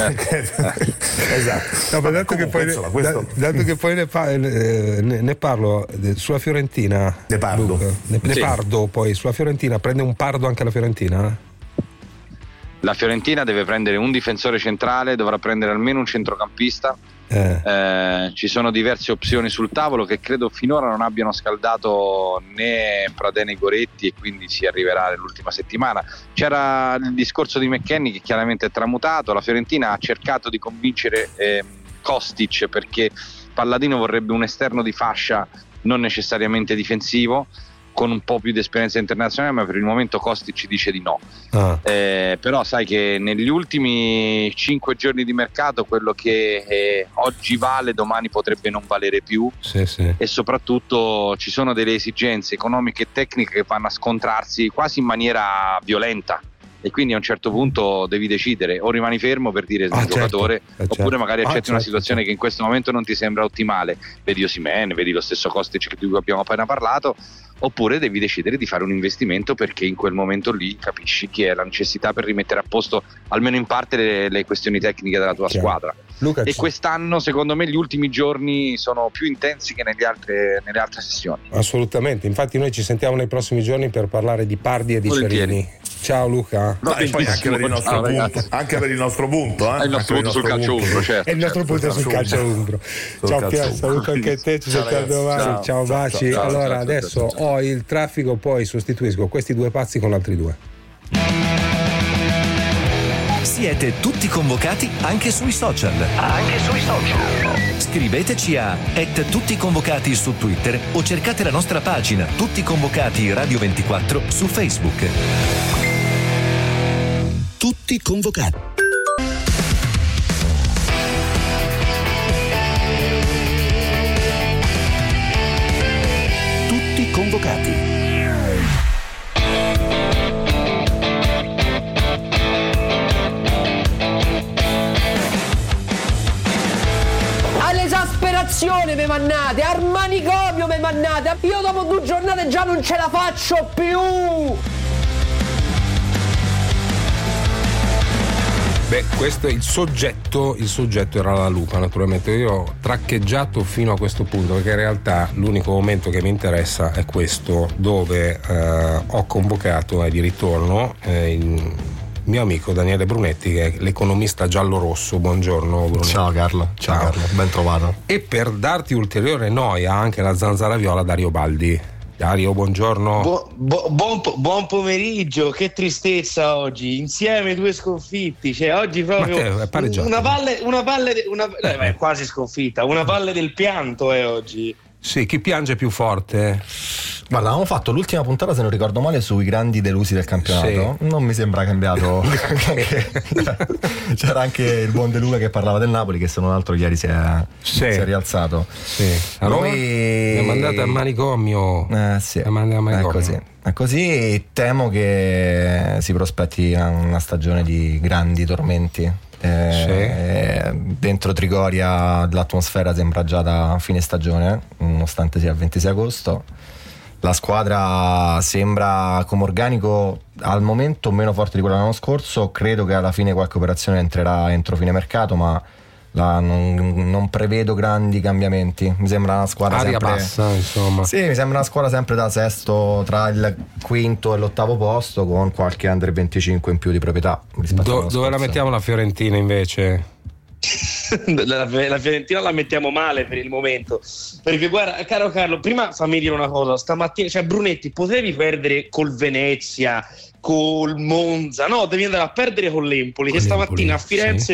esatto. No, ma dato, che poi, insomma, questo... da, dato che poi ne, pa- eh, ne, ne parlo sulla Fiorentina, ne parlo, Luca, ne, ne sì. parlo poi sulla Fiorentina, prende un pardo anche la Fiorentina? La Fiorentina deve prendere un difensore centrale, dovrà prendere almeno un centrocampista. Eh. Eh, ci sono diverse opzioni sul tavolo che credo finora non abbiano scaldato né Pradè né Goretti, e quindi si arriverà nell'ultima settimana. C'era il discorso di McKennie che chiaramente è tramutato. La Fiorentina ha cercato di convincere eh, Kostic, perché Palladino vorrebbe un esterno di fascia non necessariamente difensivo, con un po' più di esperienza internazionale, ma per il momento Kostic ci dice di no. Ah. Eh, però sai che negli ultimi cinque giorni di mercato quello che eh, oggi vale domani potrebbe non valere più, sì, sì. E soprattutto ci sono delle esigenze economiche e tecniche che vanno a scontrarsi quasi in maniera violenta, e quindi a un certo punto devi decidere, o rimani fermo per dire ah, il giocatore, certo, eh, oppure certo. magari accetti ah, certo, una situazione certo. che in questo momento non ti sembra ottimale, vedi Osimhen, vedi lo stesso Kostic di cui abbiamo appena parlato, oppure devi decidere di fare un investimento, perché in quel momento lì capisci che è la necessità per rimettere a posto almeno in parte le, le questioni tecniche della tua Chiaro. squadra. Luca, e ci... quest'anno secondo me gli ultimi giorni sono più intensi che negli altre, nelle altre sessioni. Assolutamente, infatti noi ci sentiamo nei prossimi giorni per parlare di Pardi e di Volentieri. Cerini. Ciao Luca. No, e poi anche per il nostro Ciao, punto, ragazzi. anche per il nostro punto, eh? È il nostro Anche punto per sul calcio umbro, certo. È il nostro certo, punto sul calcio umbro. Ciao Pier, saluto anche a te, ci Ciao, sentiamo ragazzi. domani. Ciao, Ciao, ciao, baci. ciao, allora ciao, ciao, adesso ciao, ciao. ho il traffico, poi sostituisco questi due pazzi con altri due. Siete tutti convocati anche sui social. Anche sui social. Scriveteci a et tutti convocati su Twitter o cercate la nostra pagina Tutti Convocati Radio ventiquattro su Facebook. Tutti convocati. Tutti convocati. All'esasperazione me mannate, al manicomio me mannate, io dopo due giornate già non ce la faccio più. Beh, questo è il soggetto, il soggetto era la lupa, naturalmente. Io ho traccheggiato fino a questo punto, perché in realtà l'unico momento che mi interessa è questo, dove eh, ho convocato eh, di ritorno eh, il mio amico Daniele Brunetti, che è l'economista giallo-rosso. Buongiorno Brunetti. Ciao Carlo, ciao, ciao Carlo, ben trovato. E per darti ulteriore noia anche la zanzara viola, Dario Baldi. Dario, buongiorno. Bu- bu- buon, po- buon pomeriggio, che tristezza oggi. Insieme due sconfitti, cioè oggi proprio è pareggiato. una palle, una palle, de- una, eh, beh, quasi sconfitta, una palle del pianto è eh, oggi. Sì, chi piange più forte? Guarda, avevamo fatto l'ultima puntata, se non ricordo male, sui grandi delusi del campionato. Sì. Non mi sembra cambiato. C'era anche il buon De Luca che parlava del Napoli, che se non altro ieri si è, sì. si è rialzato. Sì. Allora, noi mi ha mandato al manicomio. Eh, sì. Al manicomio. È così. È così. Temo che si prospetti una stagione di grandi tormenti. Eh, sì. eh, dentro Trigoria l'atmosfera sembra già da fine stagione, nonostante sia il ventisei agosto. La squadra sembra come organico al momento meno forte di quella dell'anno scorso. Credo che alla fine qualche operazione entrerà entro fine mercato, ma la, non, non prevedo grandi cambiamenti. Mi sembra una squadra aria sempre bassa, insomma. Sì, mi sembra una squadra sempre da sesto, tra il quinto e l'ottavo posto, con qualche under venticinque in più di proprietà. Do, dove la mettiamo la Fiorentina invece? La, la Fiorentina la mettiamo male per il momento, perché guarda, caro Carlo, prima fammi dire una cosa, stamattina, cioè Brunetti, potevi perdere col Venezia, col Monza, no, devi andare a perdere con l'Empoli, che stamattina a Firenze, sì.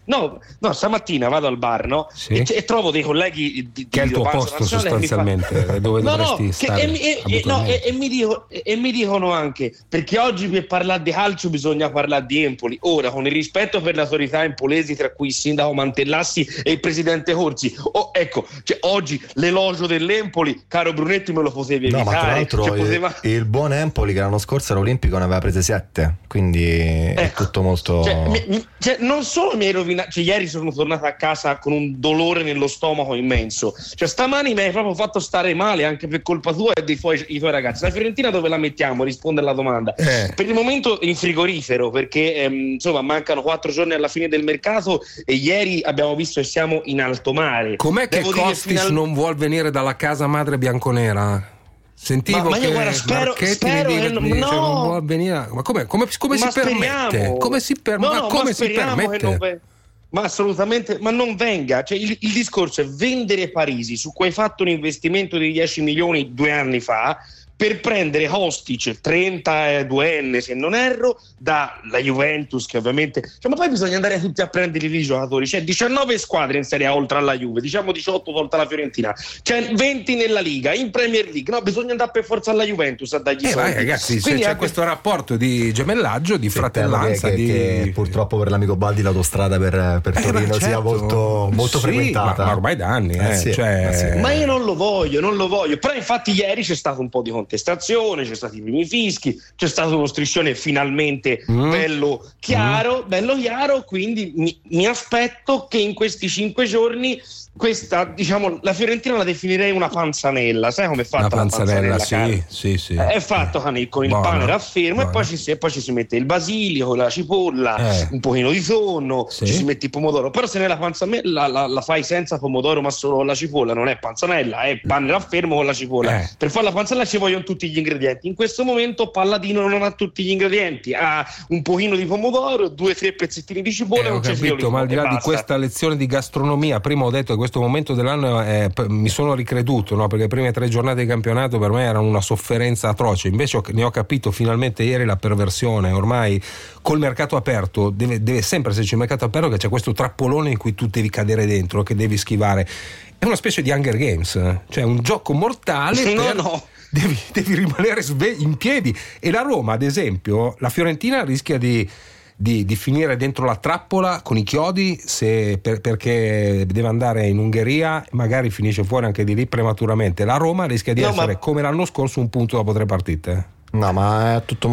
No, no, stamattina vado al bar, no? Sì. E, e trovo dei colleghi di, che è il tuo Panza posto sostanzialmente, fa... dove no, dovresti no, stare. Che, e, e, no, e, e, mi dico, e, e mi dicono anche, perché oggi per parlare di calcio bisogna parlare di Empoli. Ora, con il rispetto per le autorità empolesi, tra cui il sindaco Mantellassi e il presidente Corsi, oh, ecco, cioè, oggi l'elogio dell'Empoli, caro Brunetti, me lo potevi evitare. No, ma tra l'altro cioè, il, poteva... il buon Empoli, che l'anno scorso all'Olimpico ne aveva prese sette, quindi ecco, è tutto molto... Cioè, mi, cioè, non solo mi hai rovinato, cioè, ieri sono tornato a casa con un dolore nello stomaco immenso, cioè stamani mi hai proprio fatto stare male anche per colpa tua e dei tuoi, i tuoi ragazzi. La Fiorentina dove la mettiamo? Risponde alla domanda. Eh. Per il momento in frigorifero, perché ehm, insomma mancano quattro giorni alla fine del mercato e ieri abbiamo visto che siamo in alto mare. Com'è che Devo Costis final... non vuol venire dalla casa madre bianconera? Sentivo ma, ma io, che guarda, spero, spero dice, che non, dice, no. non vuol venire. Ma come, come, come ma si permette? Come si, per... no, ma no, come ma si permette? Ve... Ma assolutamente, ma non venga. Cioè, il, il discorso è vendere Parisi, su cui hai fatto un investimento di dieci milioni due anni fa, per prendere Kostic, trentaduenne se non erro, dalla Juventus, che ovviamente... Cioè, ma poi bisogna andare tutti a prendere i giocatori. C'è cioè, diciannove squadre in Serie A oltre alla Juve, diciamo diciotto tolta la Fiorentina, c'è venti nella Liga, in Premier League, no, bisogna andare per forza alla Juventus a dargli eh, soldi. Vai, ragazzi, quindi c'è anche... questo rapporto di gemellaggio, di fratellanza, che, di... che purtroppo per l'amico Baldi l'autostrada per, per Torino eh, certo. sia molto, molto sì, frequentata. Ma, ma ormai da anni, eh, eh, sì, cioè... sì. Ma io non lo voglio, non lo voglio. Però infatti ieri c'è stato un po' di contestazione, c'è stati i primi fischi, c'è stato uno striscione finalmente mm. bello chiaro, mm. bello chiaro, quindi mi, mi aspetto che in questi cinque giorni questa, diciamo, la Fiorentina la definirei una panzanella, sai come è fatta una panzanella? La panzanella sì, sì, sì. È fatto con il, con il pane raffermo e poi ci, e poi ci si mette il basilico, la cipolla, eh. un pochino di tonno, sì. ci si mette il pomodoro, però se nella panzanella la, la fai senza pomodoro ma solo con la cipolla, non è panzanella, è pane raffermo con la cipolla. Eh. Per fare la panzanella ci vogliono tutti gli ingredienti. In questo momento Palladino non ha tutti gli ingredienti, ha un pochino di pomodoro, due o tre pezzettini di cipolla eh, e un capito, ma al di là di questa lezione di gastronomia, prima ho detto che questo momento dell'anno eh, mi sono ricreduto, no? Perché le prime tre giornate di campionato per me erano una sofferenza atroce, invece ho, ne ho capito finalmente ieri la perversione. Ormai col mercato aperto deve, deve sempre esserci un mercato aperto, che c'è questo trappolone in cui tu devi cadere dentro, che devi schivare. È una specie di Hunger Games, cioè un gioco mortale no, per... no. Devi, devi rimanere sve- in piedi. E la Roma, ad esempio, la Fiorentina rischia di, di, di finire dentro la trappola con i chiodi se, per, perché deve andare in Ungheria, magari finisce fuori anche di lì prematuramente. La Roma rischia di no, essere ma... come l'anno scorso un punto dopo tre partite. No, ma è tutto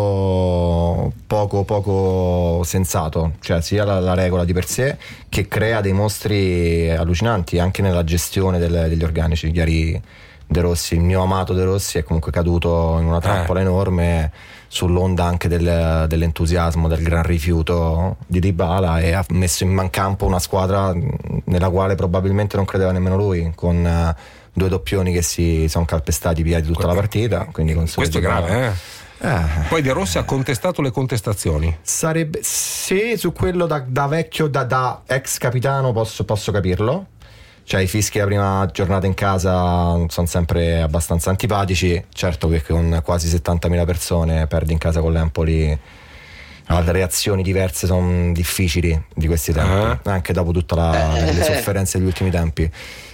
molto poco poco sensato, cioè sia la, la regola di per sé, che crea dei mostri allucinanti anche nella gestione del, degli organici. Chiari De Rossi, il mio amato De Rossi, è comunque caduto in una trappola eh. enorme sull'onda anche del, dell'entusiasmo, del gran rifiuto di Dybala, e ha messo in campo una squadra nella quale probabilmente non credeva nemmeno lui, con uh, due doppioni che si sono calpestati via di tutta la partita. Quindi con questo è grave, eh? Eh. Poi De Rossi ha contestato le contestazioni. Sarebbe, sì, su quello da, da vecchio, da, da ex capitano posso, posso capirlo. Cioè i fischi la prima giornata in casa sono sempre abbastanza antipatici. Certo che con quasi settantamila persone perdi in casa con l'Empoli, le reazioni diverse sono difficili di questi tempi, uh-huh. anche dopo tutte le sofferenze degli ultimi tempi.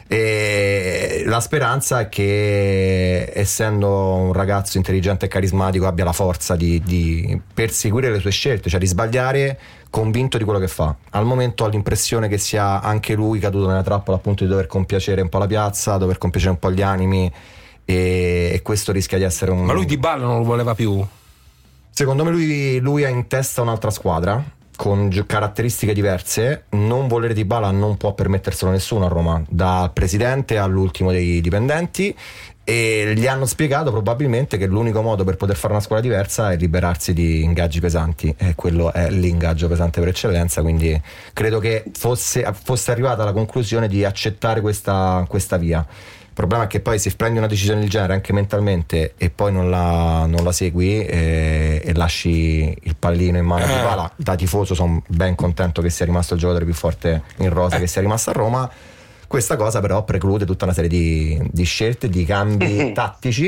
E la speranza è che, essendo un ragazzo intelligente e carismatico, abbia la forza di, di perseguire le sue scelte, cioè di sbagliare convinto di quello che fa. Al momento ho l'impressione che sia anche lui caduto nella trappola, appunto, di dover compiacere un po' la piazza, dover compiacere un po' gli animi, e, e questo rischia di essere un... Ma lui Dybala non lo voleva più? Secondo me lui, lui ha in testa un'altra squadra con caratteristiche diverse. Non volere Dybala non può permetterselo nessuno a Roma, dal presidente all'ultimo dei dipendenti, e gli hanno spiegato probabilmente che l'unico modo per poter fare una squadra diversa è liberarsi di ingaggi pesanti, e quello è l'ingaggio pesante per eccellenza. Quindi credo che fosse, fosse arrivata alla conclusione di accettare questa, questa via. Il problema è che poi se prendi una decisione del genere anche mentalmente e poi non la, non la segui e, e lasci il pallino in mano a Dybala, da tifoso sono ben contento che sia rimasto il giocatore più forte in rosa, che sia rimasto a Roma. Questa cosa però preclude tutta una serie di, di scelte, di cambi tattici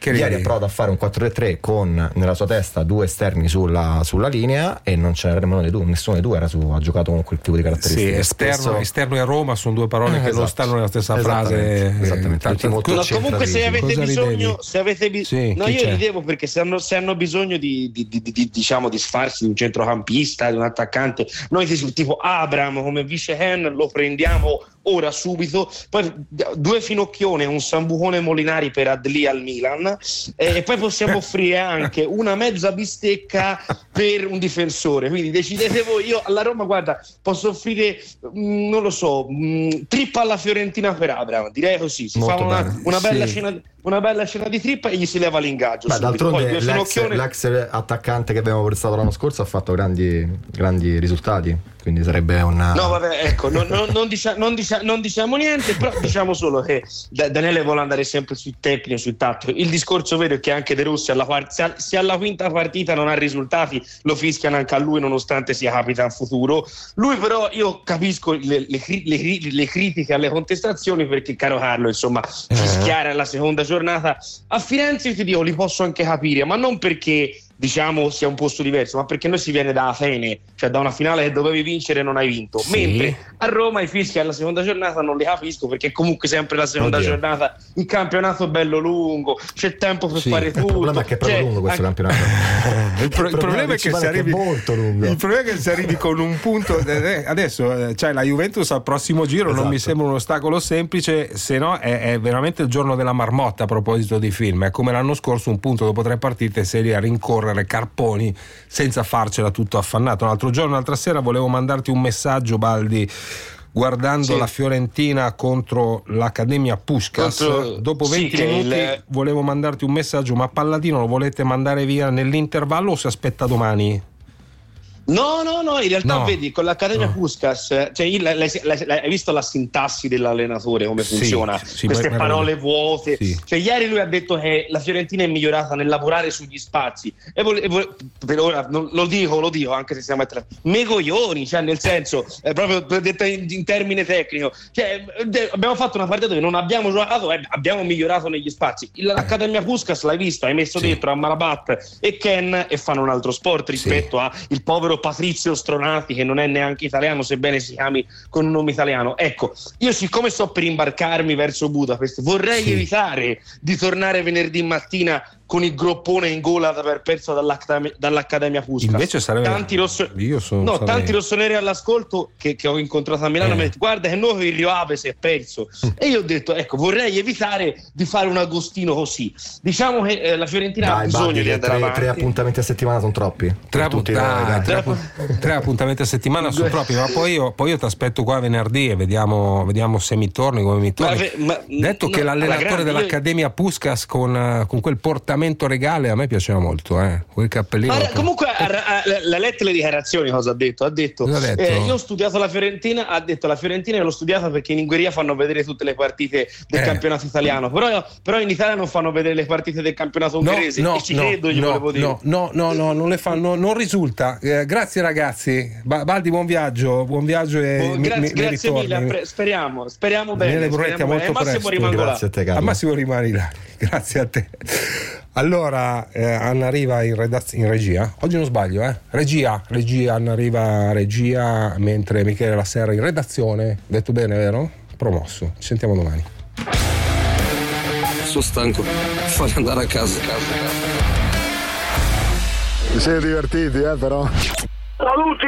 Ieri ha provato a fare un quattro tre tre con nella sua testa due esterni sulla, sulla linea e non c'era nemmeno dei due, nessuno dei due era su, ha giocato con quel tipo di caratteristiche. Sì, esterno, Spesso... esterno e Roma sono due parole eh, che esatto. non stanno nella stessa frase. Esattamente. Eh, no, comunque se avete Cosa bisogno, se avete bi- sì, no, io c'è? ridevo perché se hanno, se hanno bisogno di, di, di, di diciamo di sfarsi di un centrocampista, di un attaccante, noi tipo Abraham come vice Hen lo prendiamo ora subito, poi due finocchione, un sambucone Molinari per Adli al Milan e poi possiamo offrire anche una mezza bistecca per un difensore, quindi decidete voi. Io alla Roma, guarda, posso offrire mh, non lo so, mh, trippa alla Fiorentina per Abraham, direi così, si Molto fa una, bene. una bella Sì. cena una bella cena di trippa e gli si leva l'ingaggio. Beh, subito. d'altronde Poi, l'ex, l'ex attaccante che abbiamo prestato l'anno scorso ha fatto grandi, grandi risultati, quindi sarebbe una... No vabbè, ecco, non, non, non, dicia, non, dicia, non diciamo niente, però diciamo solo che Daniele vuole andare sempre sui tecnici, sul tattico. Il discorso vero è che anche De Rossi alla part- se, se alla quinta partita non ha risultati lo fischiano anche a lui, nonostante sia capitan futuro. Lui però, io capisco le, le, le, le critiche alle contestazioni, perché caro Carlo, insomma, fischiare alla seconda giornata a Firenze, io ti dico, li posso anche capire, ma non perché diciamo sia un posto diverso, ma perché noi si viene da Atene, cioè da una finale che dovevi vincere e non hai vinto, sì. Mentre a Roma i fischi alla seconda giornata non li capisco, perché comunque sempre la seconda Oddio. giornata il campionato è bello lungo, c'è tempo per sì. fare tutto. Il problema è che è proprio cioè, lungo questo anche... campionato. il, pro- il problema è che si arrivi molto lungo. Il problema è che si arrivi con un punto adesso, cioè la Juventus al prossimo giro esatto. non mi sembra un ostacolo semplice, se no è, è veramente il giorno della marmotta. A proposito di film, è come l'anno scorso, un punto dopo tre partite sei lì a rincorrere carponi senza farcela tutto affannato. L'altro giorno, l'altra sera volevo mandarti un messaggio, Baldi, guardando sì. la Fiorentina contro l'Accademia Puskás contro... dopo venti sì, minuti il... volevo mandarti un messaggio, ma Palladino lo volete mandare via nell'intervallo o si aspetta domani? No, no, no, in realtà no. vedi, con l'Accademia no. Puskás, cioè, il, l'hai, l'hai, hai visto la sintassi dell'allenatore come sì, funziona? Sì, queste ma, parole ma, vuote. Sì. Cioè, ieri lui ha detto che la Fiorentina è migliorata nel lavorare sugli spazi. E vole, e vole, per ora non, lo dico, lo dico, anche se siamo a tre. Megoglioni, cioè nel senso, è proprio detto in, in termine tecnico. Cioè, abbiamo fatto una partita dove non abbiamo giocato, eh, abbiamo migliorato negli spazi. L'Accademia Puskás l'hai visto, hai messo sì. dentro Amrabat e Ken e fanno un altro sport rispetto sì. a il povero Patrizio Stronati, che non è neanche italiano, sebbene si chiami con un nome italiano. Ecco, io siccome sto per imbarcarmi verso Budapest, vorrei sì. evitare di tornare venerdì mattina con il groppone in gola da aver perso dall'Accademia, dall'Accademia Puskás. Invece sarebbe tanti, rosso... Io sono no, sarei... tanti rossoneri all'ascolto che, che ho incontrato a Milano eh. mi hanno detto: guarda che noi il Rio Ave si è perso. E io ho detto: ecco, vorrei evitare di fare un agostino così. Diciamo che eh, la Fiorentina Dai, ha bisogno Bandi, di andare tre, avanti. Tre appuntamenti a settimana sono troppi. Tre, appunt- ah, tre, app- tre appuntamenti a settimana sono troppi, ma poi io, poi io ti aspetto qua venerdì e vediamo, vediamo se mi torni, come mi torni. Ma, ma, Detto no, che l'allenatore grande, dell'Accademia io... Puskás con, con quel portamento regale a me piaceva molto, eh? Quel cappellino. Ma, comunque l'ha letto le dichiarazioni, cosa ha detto? Ha detto, ha detto? Eh, io ho studiato la Fiorentina, ha detto la Fiorentina l'ho studiata perché in Ungheria fanno vedere tutte le partite del eh. campionato italiano, però, però in Italia non fanno vedere le partite del campionato ungherese, no, no, e ci no, credo, gli no, volevo dire. No, no, no, no, non le fanno, non risulta. Eh, grazie ragazzi, Baldi, buon viaggio, buon viaggio e oh, mi, grazie, mi, grazie mi mille, pre- speriamo, speriamo bene. Speriamo molto bene. Massimo rimango grazie là. A, te, a Massimo rimani là. Grazie a te. Allora, eh, Anna arriva in, redaz- in regia. Oggi non sbaglio, eh? Regia, regia, Anna arriva regia, mentre Michele La Serra in redazione. Detto bene, vero? Promosso. Ci sentiamo domani. Sono stanco. Fai andare a casa. casa, casa. Vi siete divertiti, eh, però? Saluti!